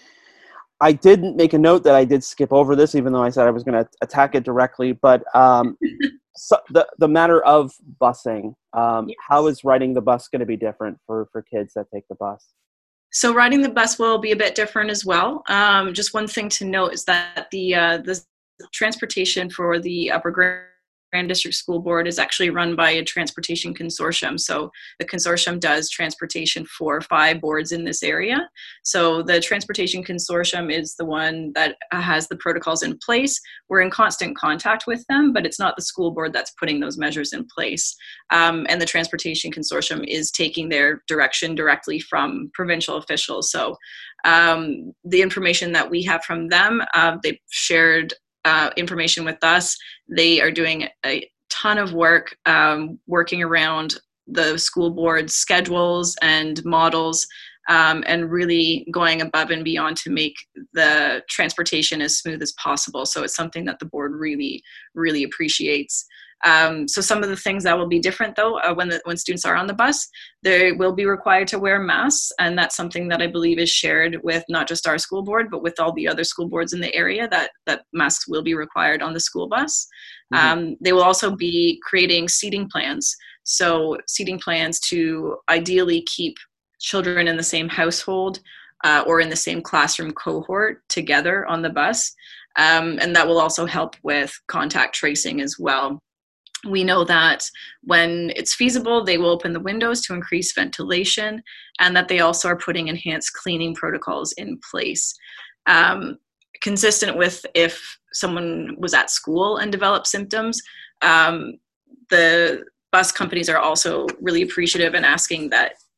I did make a note that I did skip over this, even though I said I was going to attack it directly. But um, so the the matter of busing, um, yes. How is riding the bus going to be different for, for kids that take the bus? So riding the bus will be a bit different as well. Um, just one thing to note is that the uh, the transportation for the Upper Grand District School Board is actually run by a transportation consortium. So the consortium does transportation for five boards in this area. So the transportation consortium is the one that has the protocols in place. We're in constant contact with them, but it's not the school board that's putting those measures in place. Um, and the transportation consortium is taking their direction directly from provincial officials. So um, the information that we have from them, uh, they've shared Uh, information with us. They are doing a ton of work um, working around the school board's schedules and models, um, and really going above and beyond to make the transportation as smooth as possible. So it's something that the board really, really appreciates. Um, so some of the things that will be different, though, uh, when the, when students are on the bus, they will be required to wear masks, and that's something that I believe is shared with not just our school board, but with all the other school boards in the area, that, that masks will be required on the school bus. Mm-hmm. Um, they will also be creating seating plans. So seating plans to ideally keep children in the same household uh, or in the same classroom cohort together on the bus. Um, and that will also help with contact tracing as well. We know that when it's feasible, they will open the windows to increase ventilation, and that they also are putting enhanced cleaning protocols in place. Um, consistent with if someone was at school and developed symptoms, um, the bus companies are also really appreciative and asking that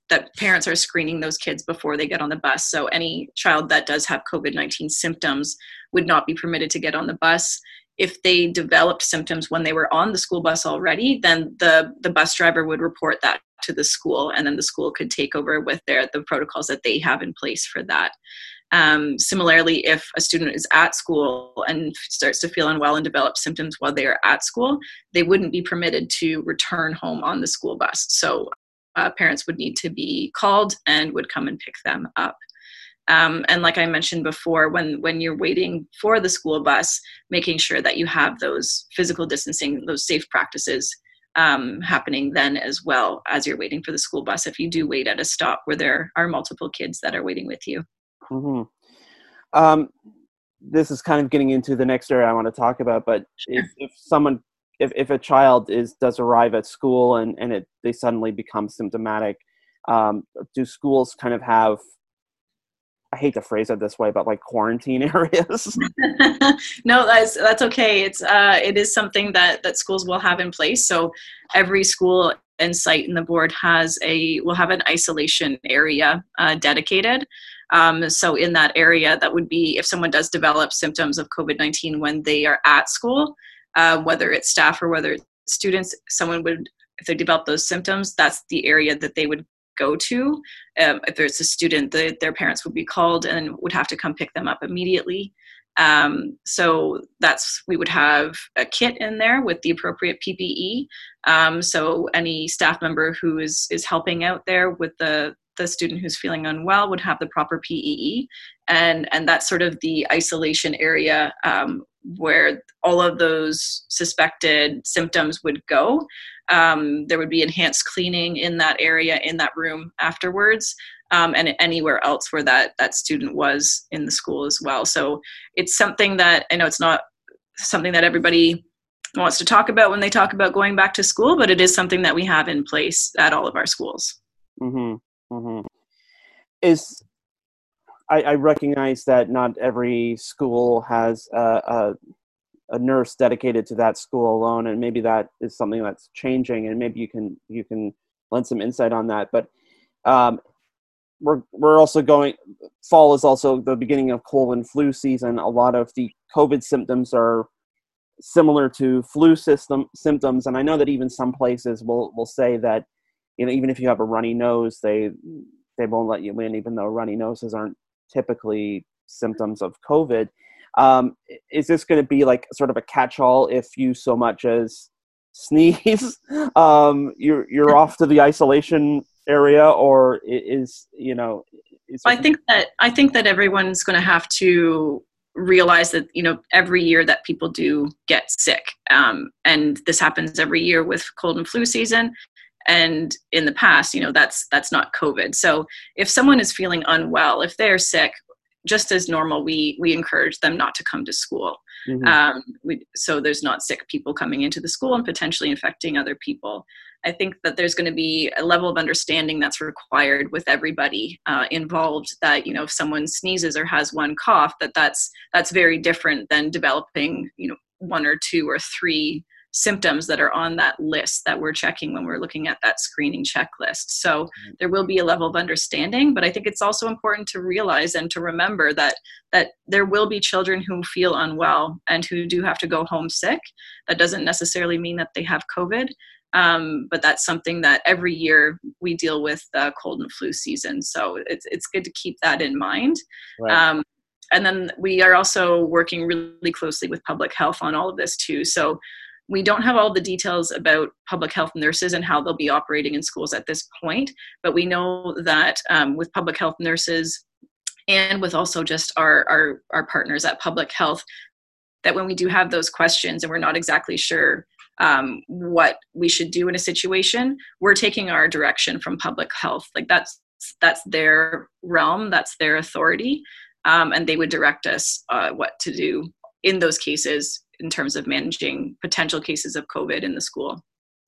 that parents are screening those kids before they get on the bus. So any child that does have COVID nineteen symptoms would not be permitted to get on the bus. If they developed symptoms when they were on the school bus already, then the, the bus driver would report that to the school, and then the school could take over with their the protocols that they have in place for that. Um, similarly, if a student is at school and starts to feel unwell and develop symptoms while they are at school, they wouldn't be permitted to return home on the school bus. So uh, parents would need to be called and would come and pick them up. Um, and like I mentioned before, when, when you're waiting for the school bus, making sure that you have those physical distancing, those safe practices um, happening then as well as you're waiting for the school bus, if you do wait at a stop where there are multiple kids that are waiting with you. Mm-hmm. Um, this is kind of getting into the next area I want to talk about, but Sure. if, if someone, if, if a child is does arrive at school and, and it they suddenly become symptomatic, um, do schools kind of have, I hate to phrase it this way, but like quarantine areas? No, that's that's okay. It's uh, it is something that that schools will have in place. So every school and site in the board has a will have an isolation area uh, dedicated. Um, so in that area, that would be if someone does develop symptoms of COVID nineteen when they are at school, uh, whether it's staff or whether it's students, someone would, if they develop those symptoms, that's the area that they would go to. Um, if there's a student, the, their parents would be called and would have to come pick them up immediately. Um, so that's, we would have a kit in there with the appropriate P P E. Um, so any staff member who is, is helping out there with the, the student who's feeling unwell would have the proper P E E. And, and that's sort of the isolation area um, where all of those suspected symptoms would go. Um, there would be enhanced cleaning in that area, in that room afterwards, um, and anywhere else where that, that student was in the school as well. So it's something that, I know it's not something that everybody wants to talk about when they talk about going back to school, but it is something that we have in place at all of our schools. Mm-hmm. Mm-hmm. Is, I, I recognize that not every school has a, a a nurse dedicated to that school alone, and maybe that is something that's changing, and maybe you can you can lend some insight on that. But um, we're we're also going. Fall is also the beginning of cold and flu season. A lot of the COVID symptoms are similar to flu system symptoms, and I know that even some places will will say that, you know, even if you have a runny nose, they they won't let you in, even though runny noses aren't typically symptoms of COVID. Um, is this going to be like sort of a catch-all if you so much as sneeze, um, you're you're off to the isolation area, or is, you know? Is I think that I think that everyone's going to have to realize that, you know, every year that people do get sick, um, and this happens every year with cold and flu season. And in the past, you know, that's that's not COVID. So if someone is feeling unwell, if they're sick, just as normal, we we encourage them not to come to school. Mm-hmm. Um, we, so there's not sick people coming into the school and potentially infecting other people. I think that there's going to be a level of understanding that's required with everybody uh, involved, that, you know, if someone sneezes or has one cough, that that's that's very different than developing, you know, one or two or three symptoms that are on that list that we're checking when we're looking at that screening checklist. So there will be a level of understanding, but I think it's also important to realize and to remember that that there will be children who feel unwell and who do have to go home sick. That doesn't necessarily mean that they have COVID, um, but that's something that every year we deal with the cold and flu season. So it's it's good to keep that in mind. Right. Um, and then we are also working really closely with public health on all of this too. So we don't have all the details about public health nurses and how they'll be operating in schools at this point, but we know that um, with public health nurses and with also just our, our, our partners at public health, that when we do have those questions and we're not exactly sure um, what we should do in a situation, we're taking our direction from public health. Like that's, that's their realm, that's their authority, um, and they would direct us uh, what to do in those cases in terms of managing potential cases of COVID in the school.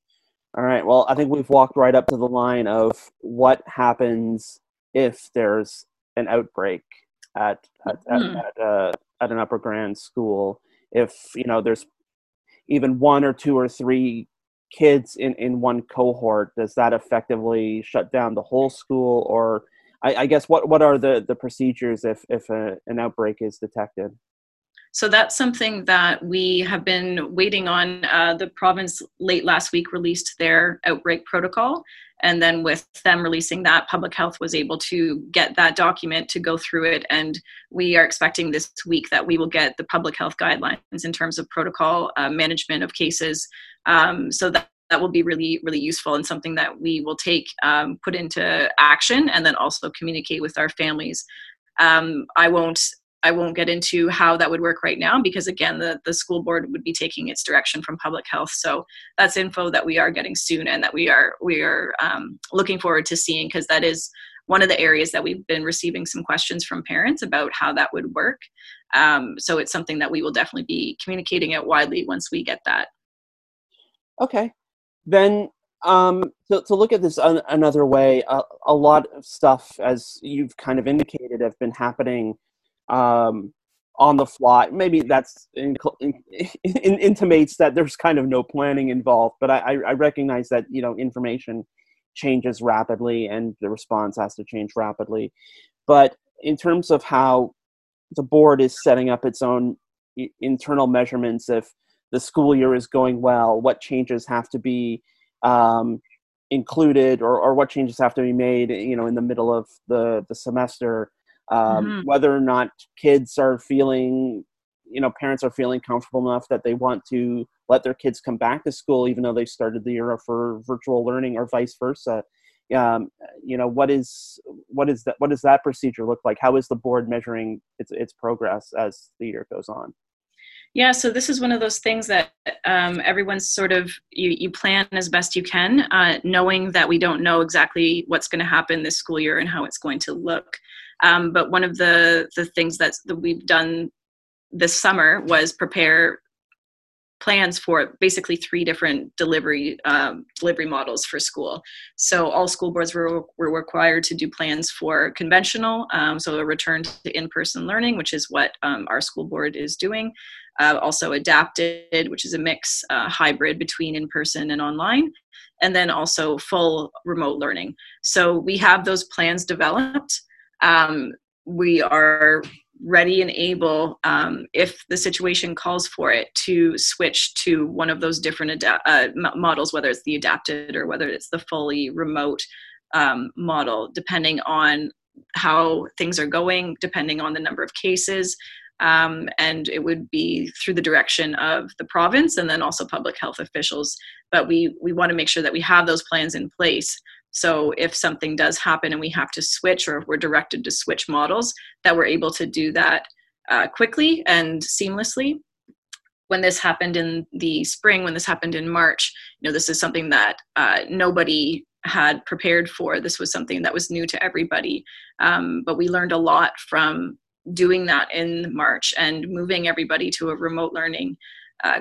All right. Well, I think we've walked right up to the line of what happens if there's an outbreak at at, mm-hmm. at, at, uh, at an Upper Grand school. If, you know, there's even one or two or three kids in, in one cohort, does that effectively shut down the whole school? Or I, I guess what, what are the, the procedures if, if a, an outbreak is detected? So that's something that we have been waiting on. Uh, the province late last week released their outbreak protocol. And then with them releasing that, Public Health was able to get that document to go through it. And we are expecting this week that we will get the public health guidelines in terms of protocol uh, management of cases. Um, so that, that will be really, really useful and something that we will take, um, put into action, and then also communicate with our families. Um, I won't I won't get into how that would work right now because, again, the, the school board would be taking its direction from public health. So that's info that we are getting soon and that we are we are um, looking forward to seeing, because that is one of the areas that we've been receiving some questions from parents about how that would work. Um, so it's something that we will definitely be communicating out widely once we get that. Okay. Then um, to, to look at this an, another way, a, a lot of stuff, as you've kind of indicated, have been happening um, on the fly. Maybe that's in, in, in, intimates that there's kind of no planning involved, but I, I recognize that, you know, information changes rapidly and the response has to change rapidly. But in terms of how the board is setting up its own I- internal measurements, if the school year is going well, what changes have to be um, included, or, or what changes have to be made, you know, in the middle of the, the semester, um, Mm-hmm. whether or not kids are feeling, you know, parents are feeling comfortable enough that they want to let their kids come back to school, even though they started the year for virtual learning, or vice versa. Um, you know, what is, what is that, what does that procedure look like? How is the board measuring its, its progress as the year goes on? Yeah, so this is one of those things that um, everyone's sort of, you, you plan as best you can, uh, knowing that we don't know exactly what's going to happen this school year and how it's going to look. Um, but one of the, the things that's, that we've done this summer was prepare plans for basically three different delivery um, delivery models for school. So all school boards were, were required to do plans for conventional, um, so a return to in-person learning, which is what um, our school board is doing. Uh, also adapted, which is a mix, uh, hybrid between in-person and online, and then also full remote learning. So we have those plans developed. Um, we are ready and able, um, if the situation calls for it, to switch to one of those different ada- uh, models, whether it's the adapted or whether it's the fully remote um, model, depending on how things are going, depending on the number of cases. Um, and it would be through the direction of the province and then also public health officials. But we we want to make sure that we have those plans in place. So if something does happen and we have to switch, or if we're directed to switch models, that we're able to do that uh, quickly and seamlessly. When this happened in the spring, when this happened in March, you know, this is something that uh, nobody had prepared for. This was something that was new to everybody. Um, but we learned a lot from doing that in March and moving everybody to a remote learning uh,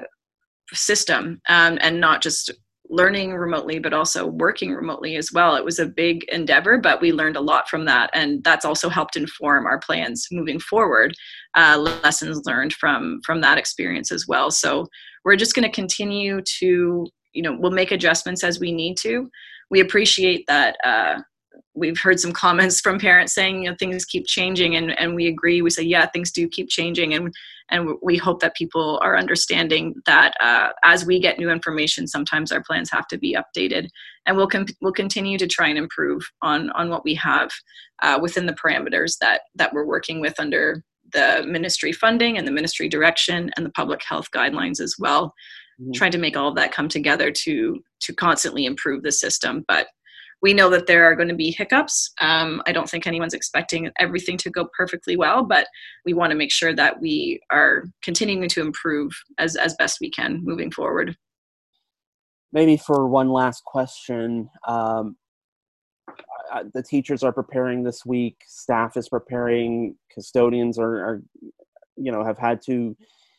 system, um, and not just learning remotely, but also working remotely as well. It was a big endeavor, but we learned a lot from that. And that's also helped inform our plans moving forward, uh, lessons learned from, from that experience as well. So we're just going to continue to, you know, we'll make adjustments as we need to. We appreciate that, uh, we've heard some comments from parents saying, you know, things keep changing, and, and we agree. We say, yeah, things do keep changing. And, and we hope that people are understanding that uh, as we get new information, sometimes our plans have to be updated, and we'll, com- we'll continue to try and improve on, on what we have uh, within the parameters that, that we're working with under the ministry funding and the ministry direction and the public health guidelines as well. Mm-hmm. Trying to make all of that come together to, to constantly improve the system. But we know that there are going to be hiccups. Um, I don't think anyone's expecting everything to go perfectly well, but we want to make sure that we are continuing to improve as, as best we can moving forward. Maybe for one last question, um, the teachers are preparing this week, staff is preparing, custodians are, are you know, have had to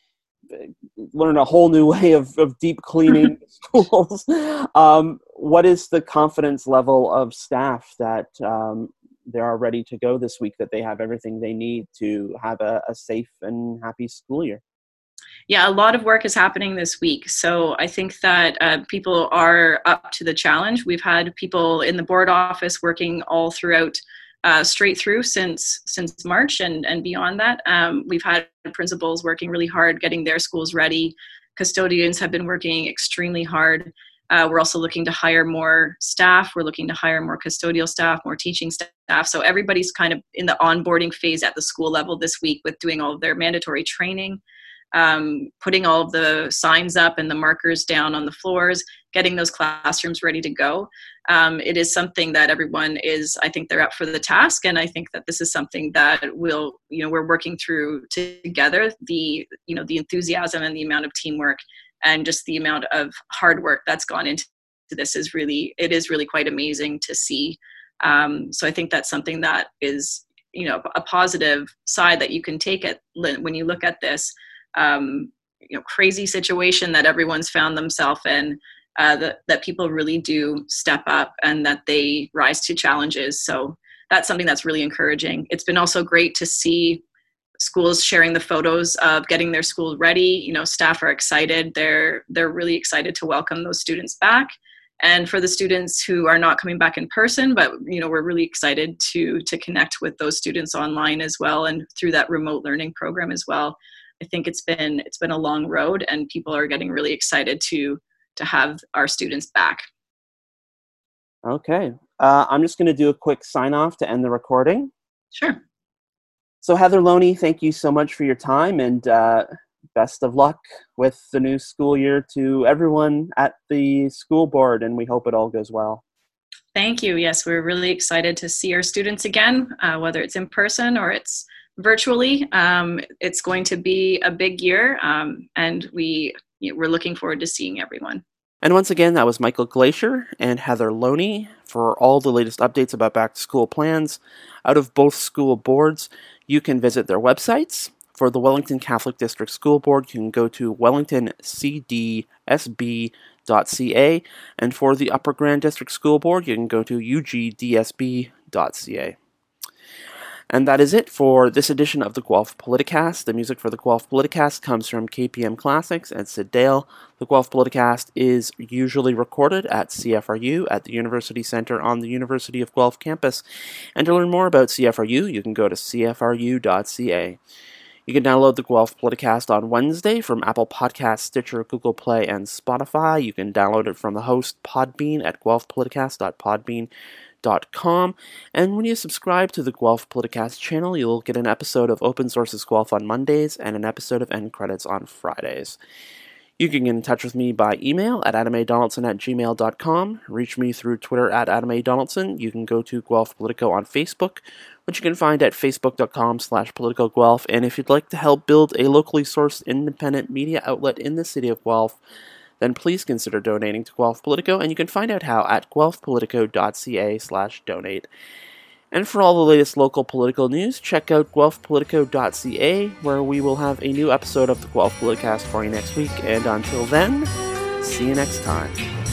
learn a whole new way of, of deep cleaning schools. Um, what is the confidence level of staff that um, they are ready to go this week, that they have everything they need to have a, a safe and happy school year? Yeah, a lot of work is happening this week. So I think that uh, people are up to the challenge. We've had people in the board office working all throughout, uh, straight through since since March and, and beyond that. Um, we've had principals working really hard, getting their schools ready. Custodians have been working extremely hard. Uh, we're also looking to hire more staff. We're looking to hire more custodial staff, more teaching staff. So everybody's kind of in the onboarding phase at the school level this week with doing all of their mandatory training, um, putting all of the signs up and the markers down on the floors, getting those classrooms ready to go. Um, it is something that everyone is, I think they're up for the task. And I think that this is something that we'll, you know, we're working through together, the, you know, the enthusiasm and the amount of teamwork and just the amount of hard work that's gone into this is really, it is really quite amazing to see. Um, so I think that's something that is, you know, a positive side that you can take it when you look at this, um, you know, crazy situation that everyone's found themselves in, uh, that, that people really do step up and that they rise to challenges. So that's something that's really encouraging. It's been also great to see schools sharing the photos of getting their school ready. You know, staff are excited. They're they're really excited to welcome those students back. And for the students who are not coming back in person, but you know, we're really excited to to connect with those students online as well and through that remote learning program as well. I think it's been it's been a long road, and people are getting really excited to to have our students back. Okay, uh, I'm just going to do a quick sign off to end the recording. Sure. So Heather Loney, thank you so much for your time, and uh, best of luck with the new school year to everyone at the school board, and we hope it all goes well. Thank you. Yes, we're really excited to see our students again, uh, whether it's in person or it's virtually. Um, it's going to be a big year, um, and we, you know, we're looking forward to seeing everyone. And once again, that was Michael Glacier and Heather Loney for all the latest updates about back-to-school plans out of both school boards. You can visit their websites. For the Wellington Catholic District School Board, you can go to wellington c d s b dot c a, and for the Upper Grand District School Board, you can go to u g d s b dot c a. And that is it for this edition of the Guelph Politicast. The music for the Guelph Politicast comes from K P M Classics and Sid Dale. The Guelph Politicast is usually recorded at C F R U at the University Center on the University of Guelph campus. And to learn more about C F R U, you can go to c f r u dot c a. You can download the Guelph Politicast on Wednesday from Apple Podcasts, Stitcher, Google Play, and Spotify. You can download it from the host Podbean at guelph politicast dot podbean dot com. And when you subscribe to the Guelph Politicast channel, you'll get an episode of Open Sources Guelph on Mondays and an episode of End Credits on Fridays. You can get in touch with me by email at adam a donaldson at gmail dot com, reach me through Twitter at adam a donaldson. You can go to Guelph Politico on Facebook, which you can find at facebook dot com slash politico guelph. And if you'd like to help build a locally sourced independent media outlet in the city of Guelph, then please consider donating to Guelph Politico, and you can find out how at guelph politico dot c a slash donate. And for all the latest local political news, check out guelph politico dot c a, where we will have a new episode of the Guelph Politicast for you next week. And until then, see you next time.